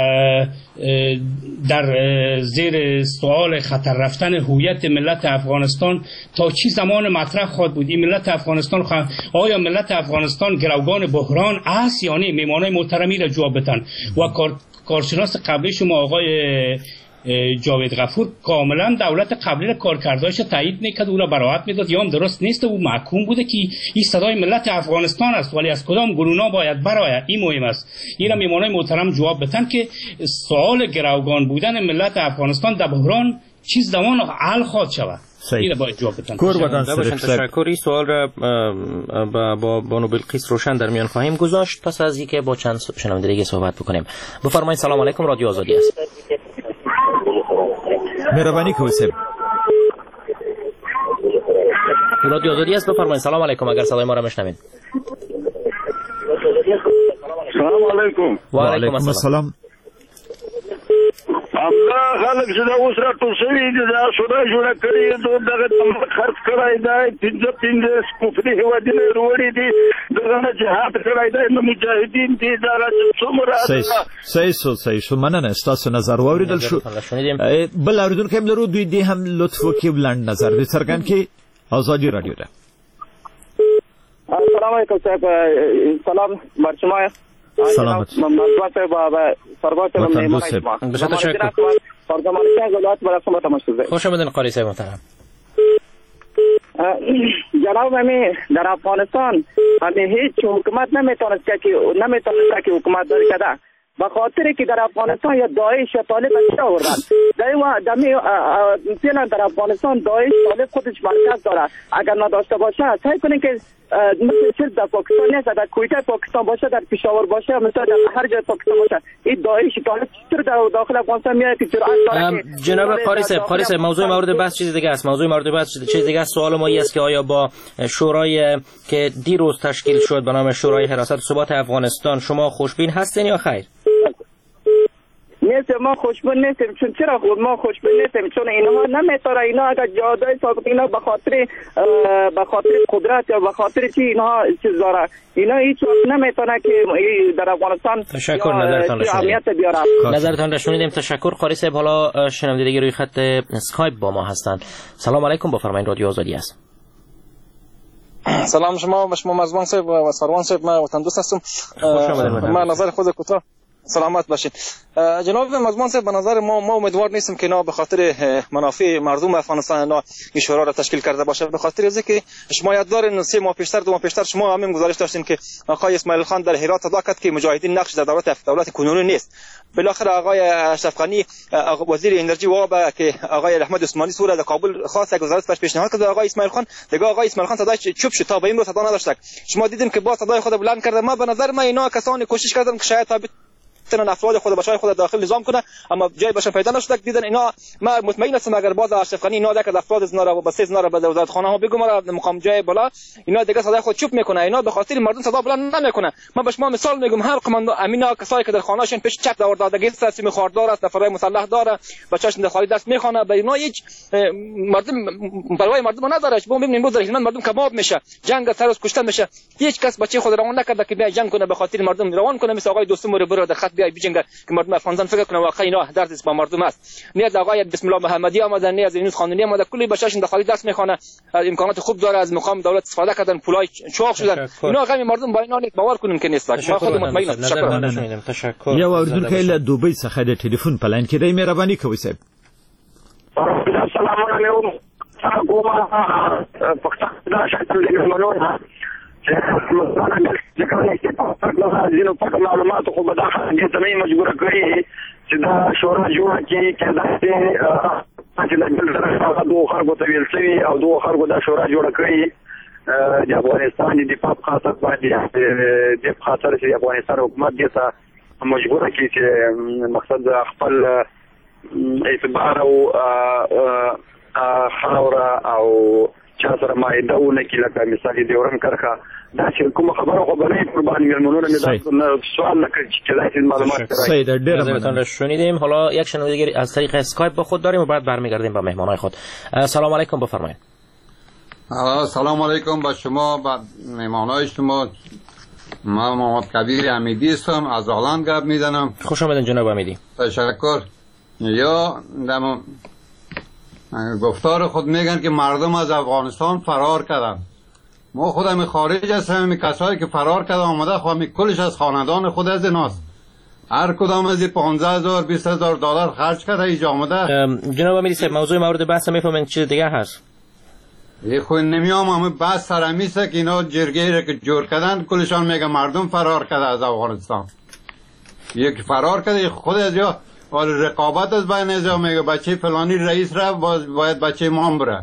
در زیر سوال خطر رفتن هویت ملت افغانستان تا چی زمان مطرح خواهد بود؟ این ملت افغانستان خواهد آیا ملت افغانستان گروگان بحران است یا نه؟ میهمانان محترمی را جواب بدن. و کار کارشناس قبلی شما آقای جاوید غفور کاملا دولت قبلی را کارکردهایش تایید میکرد، او را براعت میداد یا هم درست نیست. او محکوم بوده که این صدای ملت افغانستان است، ولی از کدام گرونا باید برآید؟ این مهم است. این را میهمانان محترم جواب بدن که سوال گروگان بودن ملت افغانستان در بحران چیز زمان حل خواهد شود. این باید جواب بدن. قربان تشکر. این سوال را با با بانو بلقیس روشن در میان خواهیم گذاشت پس از اینکه با چند شنونده دیگه صحبت بکنیم. بفرمایید. سلام علیکم، رادیو آزادی است. مهربانی کوسب. رادیو آزادی است، بفرمایید. سلام علیکم، اگر صدای ما را میشنوید. سلام علیکم. و علیکم السلام. امدا خلک چې دا اوس را ټول شوي دي دا شورا جوړه کړې ده دغه خرڅ کړی دی پنځه پنځه کفري هېوادونه یې وړي دي دغه نه جهاد کړی دی نو مجاهدین دي دا څومره صحیح شو صحیح شو مننه ستاسو نظر واوریدل شو. بل اوریدونکو هم لرو دوی دې هم لطف وکړي بلند نظر دې څرګند کړي. آزادی رادیو ده. السلام علیکم صاحب. سلام بر شما. سلامت. ممنون صاحب. سرگاه مهمان شما. بسیار تشکر. سرگاه گلات برای شما تماشا. خوش آمدین قاری صاحب محترم. جناب همی در افغانستان همی هیچ حکومت نمیتونست که نمیتونست که حکومت داری کده به خاطر که در افغانستان یا داعش یا طالب چه آوردن در دمی فعلا در افغانستان داعش طالب خودش مرکز داره اگر نداشته باشه سعی کنین که مثل چیز در پاکستان نیست در کویته پاکستان باشه در پشاور باشه مثلا در هر جای پاکستان باشه این داعش طالب چطور در داخل افغانستان میاد که جرأت داره که جناب قاری صاحب قاری صاحب موضوع مورد بحث چیز دیگه است. موضوع مورد بحث چیز دیگه است. سوال ما این است که آیا با شورای که دیروز تشکیل شد به نام شورای حراست و ثبات افغانستان شما خوشبین هستین یا خیر؟ نیست ما خوشبین نیستیم. چون چرا خود ما خوشبین نیستیم؟ چون اینها نمیتاره اینا اگر جادای ثابت اینا به خاطر به خاطر قدرت یا به خاطر چی اینها چیز داره اینا هیچ وقت نمیتونه که در افغانستان تشکر نظرتان را نظرتان را شنیدیم. تشکر قاری صاحب. حالا شنونده دیگه روی خط اسکایپ با ما هستند. سلام علیکم، بفرمایید. رادیو آزادی است. سلام شما شما مزبان صاحب و سروان صاحب. من وطن دوست هستم. ما نظر خود کوتاه سلامت باشید. جناب مزمان صاحب به نظر ما ما امیدوار نیستیم که اینا به خاطر منافع مردم افغانستان اینا این شورا را تشکیل کرده باشه. به خاطر اینکه شما یاد دارین سه ماه پیشتر دو ماه پیشتر شما همین گزارش داشتین که آقای اسماعیل خان در هرات ادا کرد که مجاهدین نقش در دولت دولت کنونی نیست. بالاخره آقای اشرف غنی وزیر انرژی و که آقای احمد عثمانی سوره در کابل خاص گزارش باش پیشنهاد کرد آقای اسماعیل خان دیگه آقای اسماعیل خان صداش چوب شد تا به این رو صدا نداشت. شما دیدین که با صدای خود بلند کرده. ما به نظر ما اینا کسانی کوشش کردن که شاید تن افراد خود بشای خود داخل نظام کنه اما جای باشن پیدا نشد. دیدن اینا ما مطمئن هستم اگر باز اشرف غنی اینا دک افراد از نارا و بس از نارا به وزارت خانه ها بگم را مقام جای بالا اینا دیگه صدای خود چوب میکنه. اینا به خاطر مردم صدا بلند نمیکنه. من به شما مثال میگم هر قماندو امینا کسایی که در خانهشون پیش چک دور دادگی سیستم خاردار است دفرای مسلح داره بچه‌ش در خالی دست میخونه به اینا هیچ مردم پروای مردم نداره. شما ببینید امروز در مردم کباب میشه جنگ سر از کشته میشه. هیچ کس بچه خود روان نکرده که بیا جنگ کنه به خاطر مردم روان کنه مثل آقای دوستم رو برو در خط بیا بجنگ مردم افغانستان فکر کنه واقعا اینا درد است با مردم است. نیاز آقای بسم الله محمدی آمدن نیاز یونس خانونی آمده کلی بچه‌شون داخلی دست میخونه امکانات خوب داره از مقام دولت استفاده کردن پولای چاق شدن. اینا غمی مردم با اینا باور کنیم که نیست. ما خود مطمئنم. تشکر. تشکر. یا اوردون که له دوبی څخه د ټلیفون پلان کې دی مهرباني کوي صاحب. السلام علیکم. کومه پښتون دا شکل دی منونه ځینو پټ معلوماتو خو به دا خلک ته نه مجبوره کړي چې دا شورا جوړه کړي که داسې چې د بل طرف دوو خلکو ته ویل شوي او دوو خلکو دا شورا جوړه کړي د افغانستان د دفاع په خاطر باندې د خاطر چې افغانستان حکومت دې ته مجبوره کړي چې مقصد خپل اعتبار او خاوره او چا سره مایده ونه کړي لکه مثال د ډیورنډ کرښه دا چې کومه خبره خو به نه قرباني میرمنونه مې دا سوال نه کړي چې داسې معلومات صحیح ډېره مننه. شنیدیم. حالا یک شنونده دیگه از طریق اسکایپ با خود داریم و بعد برمیگردیم با مهمانای خود. سلام علیکم، بفرمایید. سلام علیکم با شما با مهمانای شما. من محمد کبیر امیدی هستم از آلند گپ میزنم. خوش آمدین جناب امیدی. تشکر. یا دم گفتار خود میگن که مردم از افغانستان فرار کردن. ما خودم خارج هستم. کسایی که فرار کردن آمده خواهم کلش از خاندان خود از ایناست. هر کدام از این پانزده هزار بیست هزار دلار خرج کرده اینجا آمده. جناب امیدی صاحب موضوع مورد بحث میفهمین چیز دیگه هست؟ یه خود نمیام همه بحث سرمیسه که اینا جرگه را که جور کردن کلشان میگه مردم فرار کرده از افغانستان. یکی فرار کرده خود از یا رقابت از بین از یا میگه بچه فلانی رئیس را باید بچه ما بره.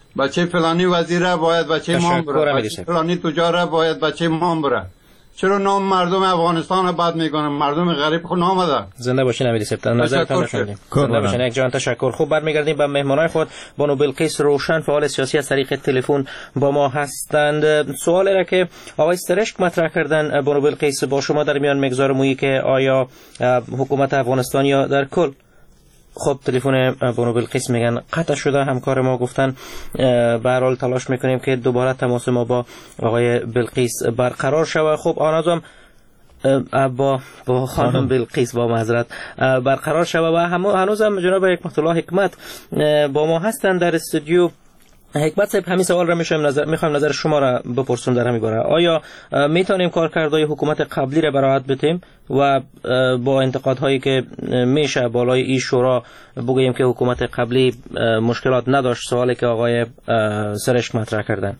بچه فلانی وزیره باید بچه ما بره، بچه فلانی تجاره باید بچه ما بره. چرا نام مردم افغانستان رو بد میکنن؟ مردم غریب خود نامده. زنده باشین امیری سپتن، نظرتان نشوندیم. زنده باشین. یک جان تشکر. خوب برمیگردیم به مهمانای خود. بانو بلقیس روشن فعال سیاسی از طریق تلفن با ما هستند. سوالی را که آقای سرشک مطرح کردن بانو بلقیس با شما در میان میگذارم وی که آیا حکومت افغانستان یا در کل. خب تلفن بانو بلقیس میگن قطع شده، همکار ما گفتن به هر حال تلاش میکنیم که دوباره تماس ما با آقای بلقیس برقرار شود. خب آنازم با با خانم بلقیس با معذرت برقرار شود و هنوز هم جناب حکمت الله حکمت با ما هستن در استودیو. حکمت صاحب همین سوال را میشم نظر میخوام نظر شما را بپرسم در همین باره. آیا میتونیم کارکردهای حکومت قبلی را براحت بتیم و با انتقادهایی که میشه بالای این شورا بگوییم که حکومت قبلی مشکلات نداشت؟ سوالی که آقای سرشک مطرح کردن.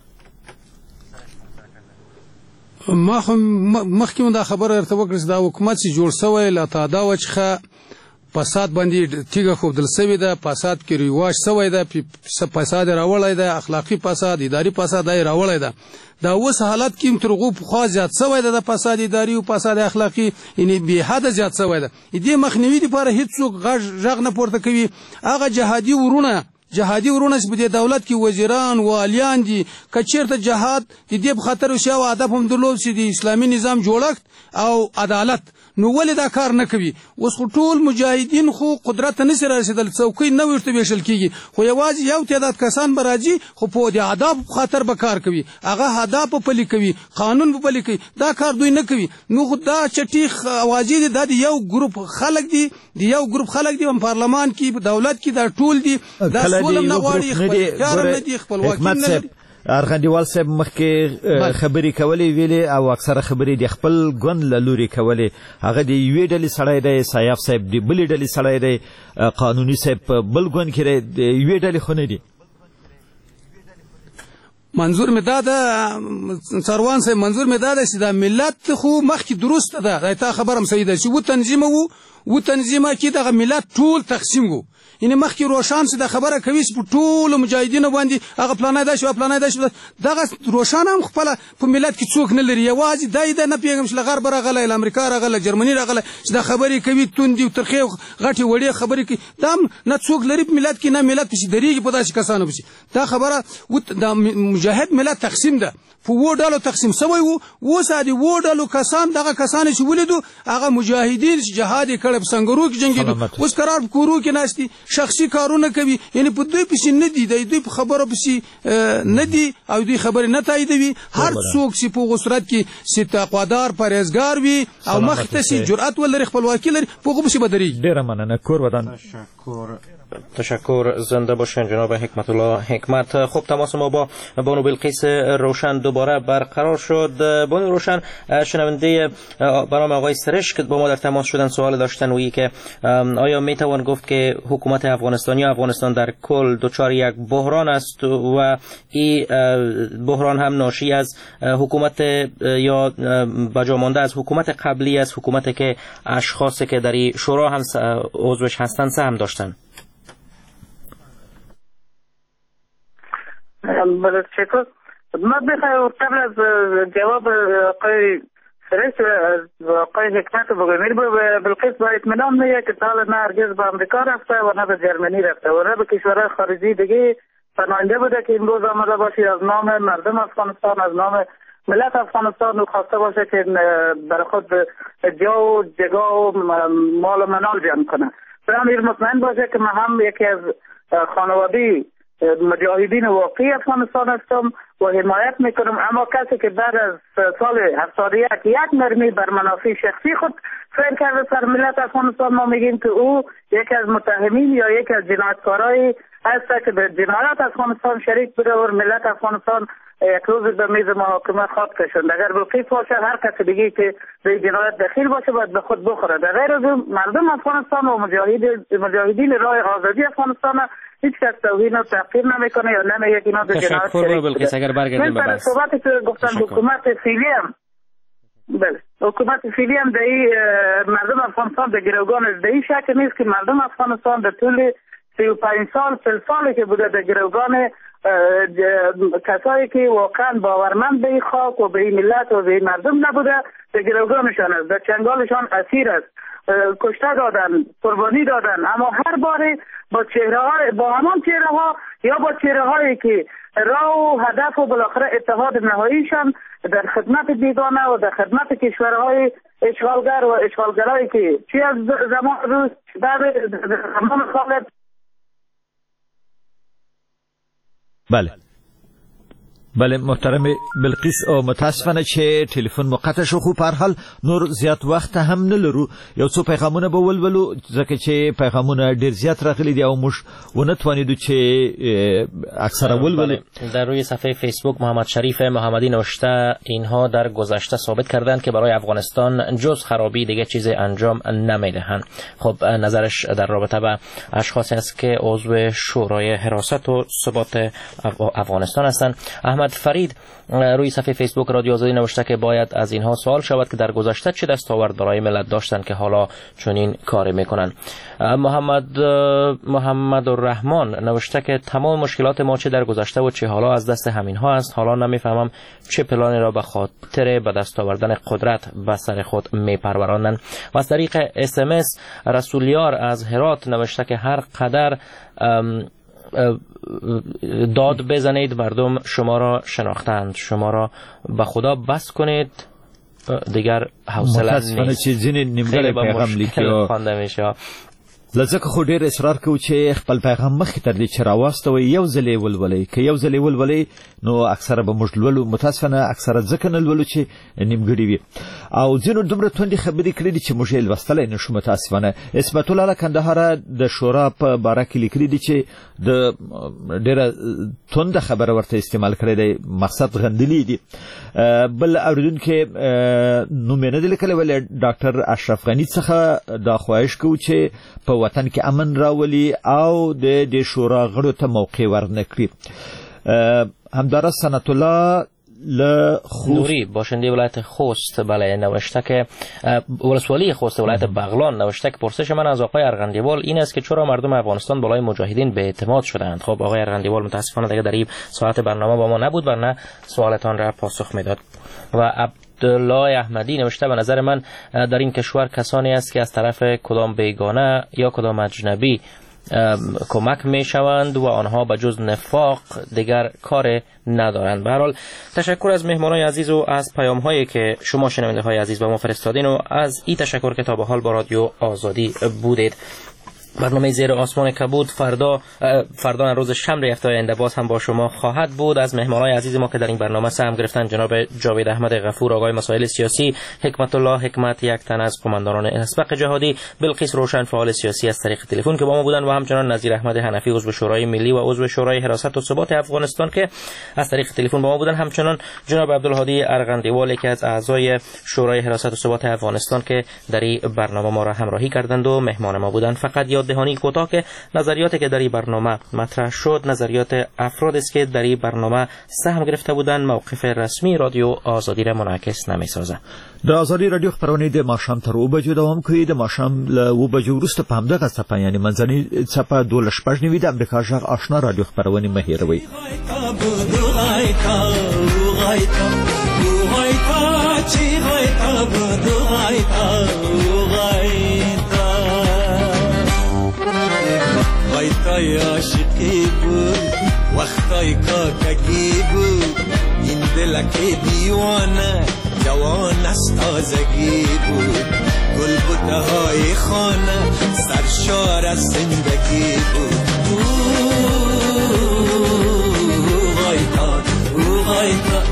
ما خو مخکې دا خبره ارتباط کړه دا حکومت چې جوړ شوی لا تا دا وچخه فساد باندې تیګه خوبدل سوی ده، فساد کې ریواج سوی ده، فساد راولای ده، اخلاقی فساد، اداري فساد راولای ده. دا اوس حالت کې ترغو خو زیات سوی ده، د فساد اداري او فساد اخلاقی یعنی به حد زیات سوی ده. دې مخنیوي لپاره هیڅ څوک غږ ژغ نه پورته کوي. هغه جهادي ورونه جهادي ورونه چې په دولت کې وزیران والیان دي کچیرته جهاد د دې په خاطر شاو هدف هم درلود چې د اسلامي نظام جوړښت او عدالت نو ولې دا کار نه کوي؟ اوس ټول مجاهدین خو قدرت نه سره رسیدل، څوکۍ نه ورته ویشل کیږي، خو یوازې یو تعداد کسان به راځي خو په دې آداب خاطر به کار کوي، هغه آداب په پلي کوي، قانون په پلي کوي، دا کار دوی نه کوي. نو خو دا چټي اوازې دي، دا یو ګروپ خلک دي، د یو ګروپ خلک دي په پارلمان کې په دولت کې دا ټول دي، دا ټول نه غواړي خپل کار نه دي، خپلواکي نه لري. ارغندیوال صاحب مخکې خبرې کولې ویلې او اکثره خبرې د خپل ګوند له لوري کولې، هغه د یوې ډلې سړی دی، سیاف صاحب د بلې ډلې سړی دی، قانوني صاحب په بل ګوند کې د یوې ډلې خو نه دي. منظور می دا ده سروان صاحب، منظور می دا ده چې دا ملت خو مخکې درست ده، دا خبرم صحیح ده چې و تنظیم وو و تنظیمه کې دغه ملت ټول تقسیم وو. یعنی مخکې روشان چې د خبره کوي چې په ټولو مجاهدینو باندې هغه پلانای دا شو پلانای دا شو، دغه روشان هم خپل په ملت کې څوک نه لري، یوازې دای د نه پیغام چې غرب راغله، امریکا راغله، جرمني راغله، چې د خبرې کوي توندي او ترخه غټي وړي خبرې کوي، دا نه څوک لري په ملت کې، نه ملت پسې درېږي په داسې کسانو پسې. دا خبره د مجاهد ملت تقسیم ده، په وو ډالو تقسیم شوی وو. اوس د وو ډالو کسان دغه کسان چې ولیدو هغه مجاهدین چې جهاد یې کړی په سنګرو کې جنګېدو، اوس قرار په کورو کې ناست دي، شخصي کارونه کوي، یعنی په دوی پسې نه دي، د دوی په خبرو پسې نه دي او دوی خبرې نه تاییدوي. هر څوک چې په غصرت کې چې تقوادار پرهیزګار وي او مخ ته چې جرأت ولري، خپلواکي لري، په هغو پسې به درېږي. ډېره مننه. کور ودان. تشکر. زنده باشین جناب حکمت الله حکمت. خب تماس ما با بانو بلقیس روشن دوباره برقرار شد. بانو روشن، شنونده برنامه آقای سرشک با ما در تماس شدن، سوال داشتن وی که آیا می توان گفت که حکومت افغانستان یا افغانستان در کل دچار یک بحران است و این بحران هم ناشی از حکومت یا بجا مانده از حکومت قبلی است، حکومتی که اشخاصی که در این شورا هم عضوش هستند سهم داشتن؟ بله چطور؟ ما بخواهی قبل از جواب آقای سرش و آقای حکمت بگویم بلقیس با اطمینان میگه که تا حالا نه هرگز به امریکا رفته و نه به جرمنی رفته و نه به کشورهای خارجی دیگه پناهنده بوده که امروز آمده باشی از نام مردم افغانستان، از نام ملت افغانستان و خواسته باشه که برای خود جا و جگا و مال و منال جمع کنه. برای مطمئن باشه که من هم یکی از خانواده مجاهدین واقعی افغانستان هستم و حمایت میکنم، اما کسی که بعد از سال هفتاد و یک یک مرمی بر منافع شخصی خود فعل کرده سر ملت افغانستان، ما میگیم که او یکی از متهمین یا یکی از جنایتکارایی هست که به جنایت افغانستان شریک بوده و ملت افغانستان یک روز به میز محاکمه خواهد کشاند. اگر بلقیس باشه هر کسی دیگه که به جنایت دخیل باشه باید به خود بخوره. در غیر از مردم افغانستان و مجاهدین راه آزادی افغانستان هیچ کس توهین و تحقیر نمیکنه یا نمیگه که اینا به جنایت شریک بوده. اگر برگردیم به بحث صحبتی که گفتن حکومت فعلی هم بله حکومت فعلی هم در مردم افغانستان به گروگان از این شک نیست که مردم افغانستان در طول سی و پنج سال سل سالی که بوده در گروگان کسایی که واقعا باورمند به این خاک و به این ملت و به این مردم نبوده به گروگانشان است، در چنگالشان اسیر است، کشته دادن، قربانی دادن، اما هر باره با چهره های با همان چهره ها یا با چهره هایی که راه و هدف و بالاخره اتحاد نهاییشان در خدمت بیگانه و در خدمت کشورهای اشغالگر و اشغالگرایی که چی از زمان روز در زمان خالد. بله بله محترم بلقیس او متاسفانه چې ټلیفون مو قطع شو، خو په هر حال نور زیات وخت هم نه لرو. یو څو پیغامونه به ولولو ځکه چې پیغامونه ډیر زیات راغلي دي او موږ ونه توانیدو چې اکثر ولولو. در روی صفحه فیسبوک محمد شریف محمدی نوشته اینها در گذشته ثابت کردند که برای افغانستان جز خرابی دیگه چیزی انجام نمیدهند. خب نظرش در رابطه با اشخاصی است که عضو شورای حراست و ثبات افغانستان هستند. احمد فرید روی صفحه فیسبوک رادیو آزادی نوشته که باید از اینها سوال شود که در گذشته چه دستاورد برای ملت داشتند که حالا چنین کاری میکنند. محمد محمد الرحمن نوشته که تمام مشکلات ما چه در گذشته و چه حالا از دست همین ها است. حالا نمیفهمم چه پلانی را به خاطر به دست آوردن قدرت به سر خود میپرورانند. و از طریق اس ام اس رسولیار از هرات نوشته که هر قدر داد بزنید مردم شما را شناختند، شما را به خدا بس کنید دیگر حوصله نیست. متاسفانه چې ځینې نیمګړی پیغام لیکي خوانده میشه. لځکه خو ډیر اصرار کوي چې خپل پیغام مخکې تر دې چې راواستوي یو ځل یې ولولئ، که یو ځل یې ولولئ نو اکثره به موږ لولو. متاسفانه اکثره ځکه نه لولو چې نیمګړي وي او ځینو دومره توندې خبرې کړې دي چې موږ یې لوستلی نه شو. متاسفانه عصمت الله کندهار د شورا په باره کې لیکلي دي چې د ډیره تونده خبره ورته استعمال کړې دی، مقصد غندلي دي. بل اوریدونکي نوم یې نه دی لیکلی، ولې ډاکټر اشرف غني څخه دا خواهش کوو چې په وطن کې امن راولي او د دې شورا غړو ته موقع ورنکړي. همدارس سنت الله نوری باشنده ولایت خوست بله نوشته که ولسوالی خوست ولایت بغلان نوشته که پرسش من از آقای ارغندیوال این است که چرا مردم افغانستان بالای مجاهدین به اعتماد شدند. خب آقای ارغندیوال متاسفانه دیگه در این ساعت برنامه با ما نبود ورنه سوالتان را پاسخ میداد. و عبدالله احمدی نوشته به نظر من در این کشور کسانی است که از طرف کدام بیگانه یا کدام اجنبی کمک می شوند و آنها به جز نفاق دیگر کار ندارند. به هر حال تشکر از مهمانای عزیز و از پیام هایی که شما شنونده های عزیز به ما فرستادین و از این تشکر که تا به حال با رادیو آزادی بودید. برنامه زیر آسمان کبود فردا فردا روز شنبه هفته آینده باز هم با شما خواهد بود. از مهمانان عزیز ما که در این برنامه سهم گرفتن جناب جاوید احمد غفور، آقای مسائل سیاسی، حکمت الله حکمت یک تن از قماندانان اسبق جهادی، بلقیس روشن فعال سیاسی از طریق تلفن که با ما بودن و همچنان نظیر احمد حنفی عضو شورای ملی و عضو شورای حراست و ثبات افغانستان که از طریق تلفن با ما بودن، همچنان جناب عبدالهادی ارغندیوال که از اعضای شورای حراست و ثبات افغانستان که در این برنامه ما را همراهی کردند و مهمان ما بودند. فقط یاد دهانی کوتاه که نظریاتی که در این برنامه مطرح شد نظریات افرادی است که در این برنامه سهم گرفته بودند. موقف رسمی رادیو آزادی را منعکس نمی‌سازد. د آزادی رادیو خبرونه د ماښام تر اوه بجو دوام کوي. د ماښام له اوه بجو وروسته په همدغه څپه یعنې منځنۍ څپه دولس شپږ نوي د امریکا غږ آشنا رادیو خبرونه مه هېروئ. وقتای عاشقی بود، وقتای کاکگی بود، این دلک دیوانه جوان از تازگی بود، گل بوته های خانه سرشار از زندگی بود. او غایتا او غایتا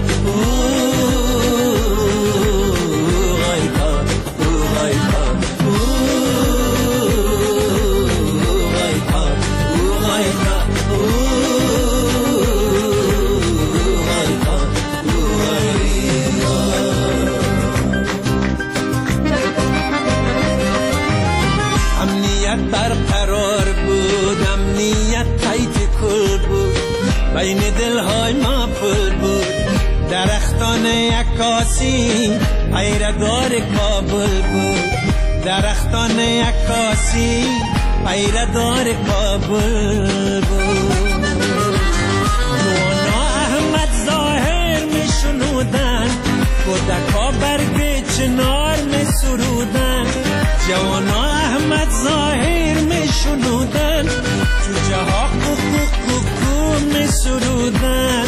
بین دلهای ما پل بود، درختان عکاسی پیردار کابل بود، درختان عکاسی پیردار کابل بود. کودکا برگ چنار می سرودن جوانا احمد ظاهر می شنودن جوجه ها کوکو کوکو می سرودن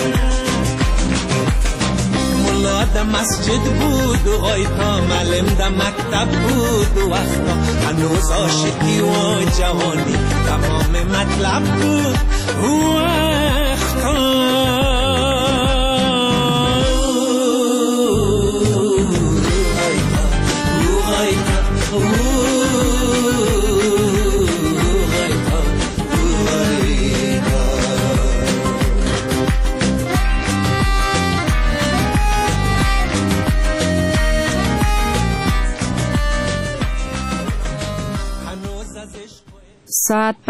ملا در مسجد بود و آیتا معلم در مکتب بود و وقتا هنوز عاشقی و جوانی تمام مطلب بود و وقتا ساعت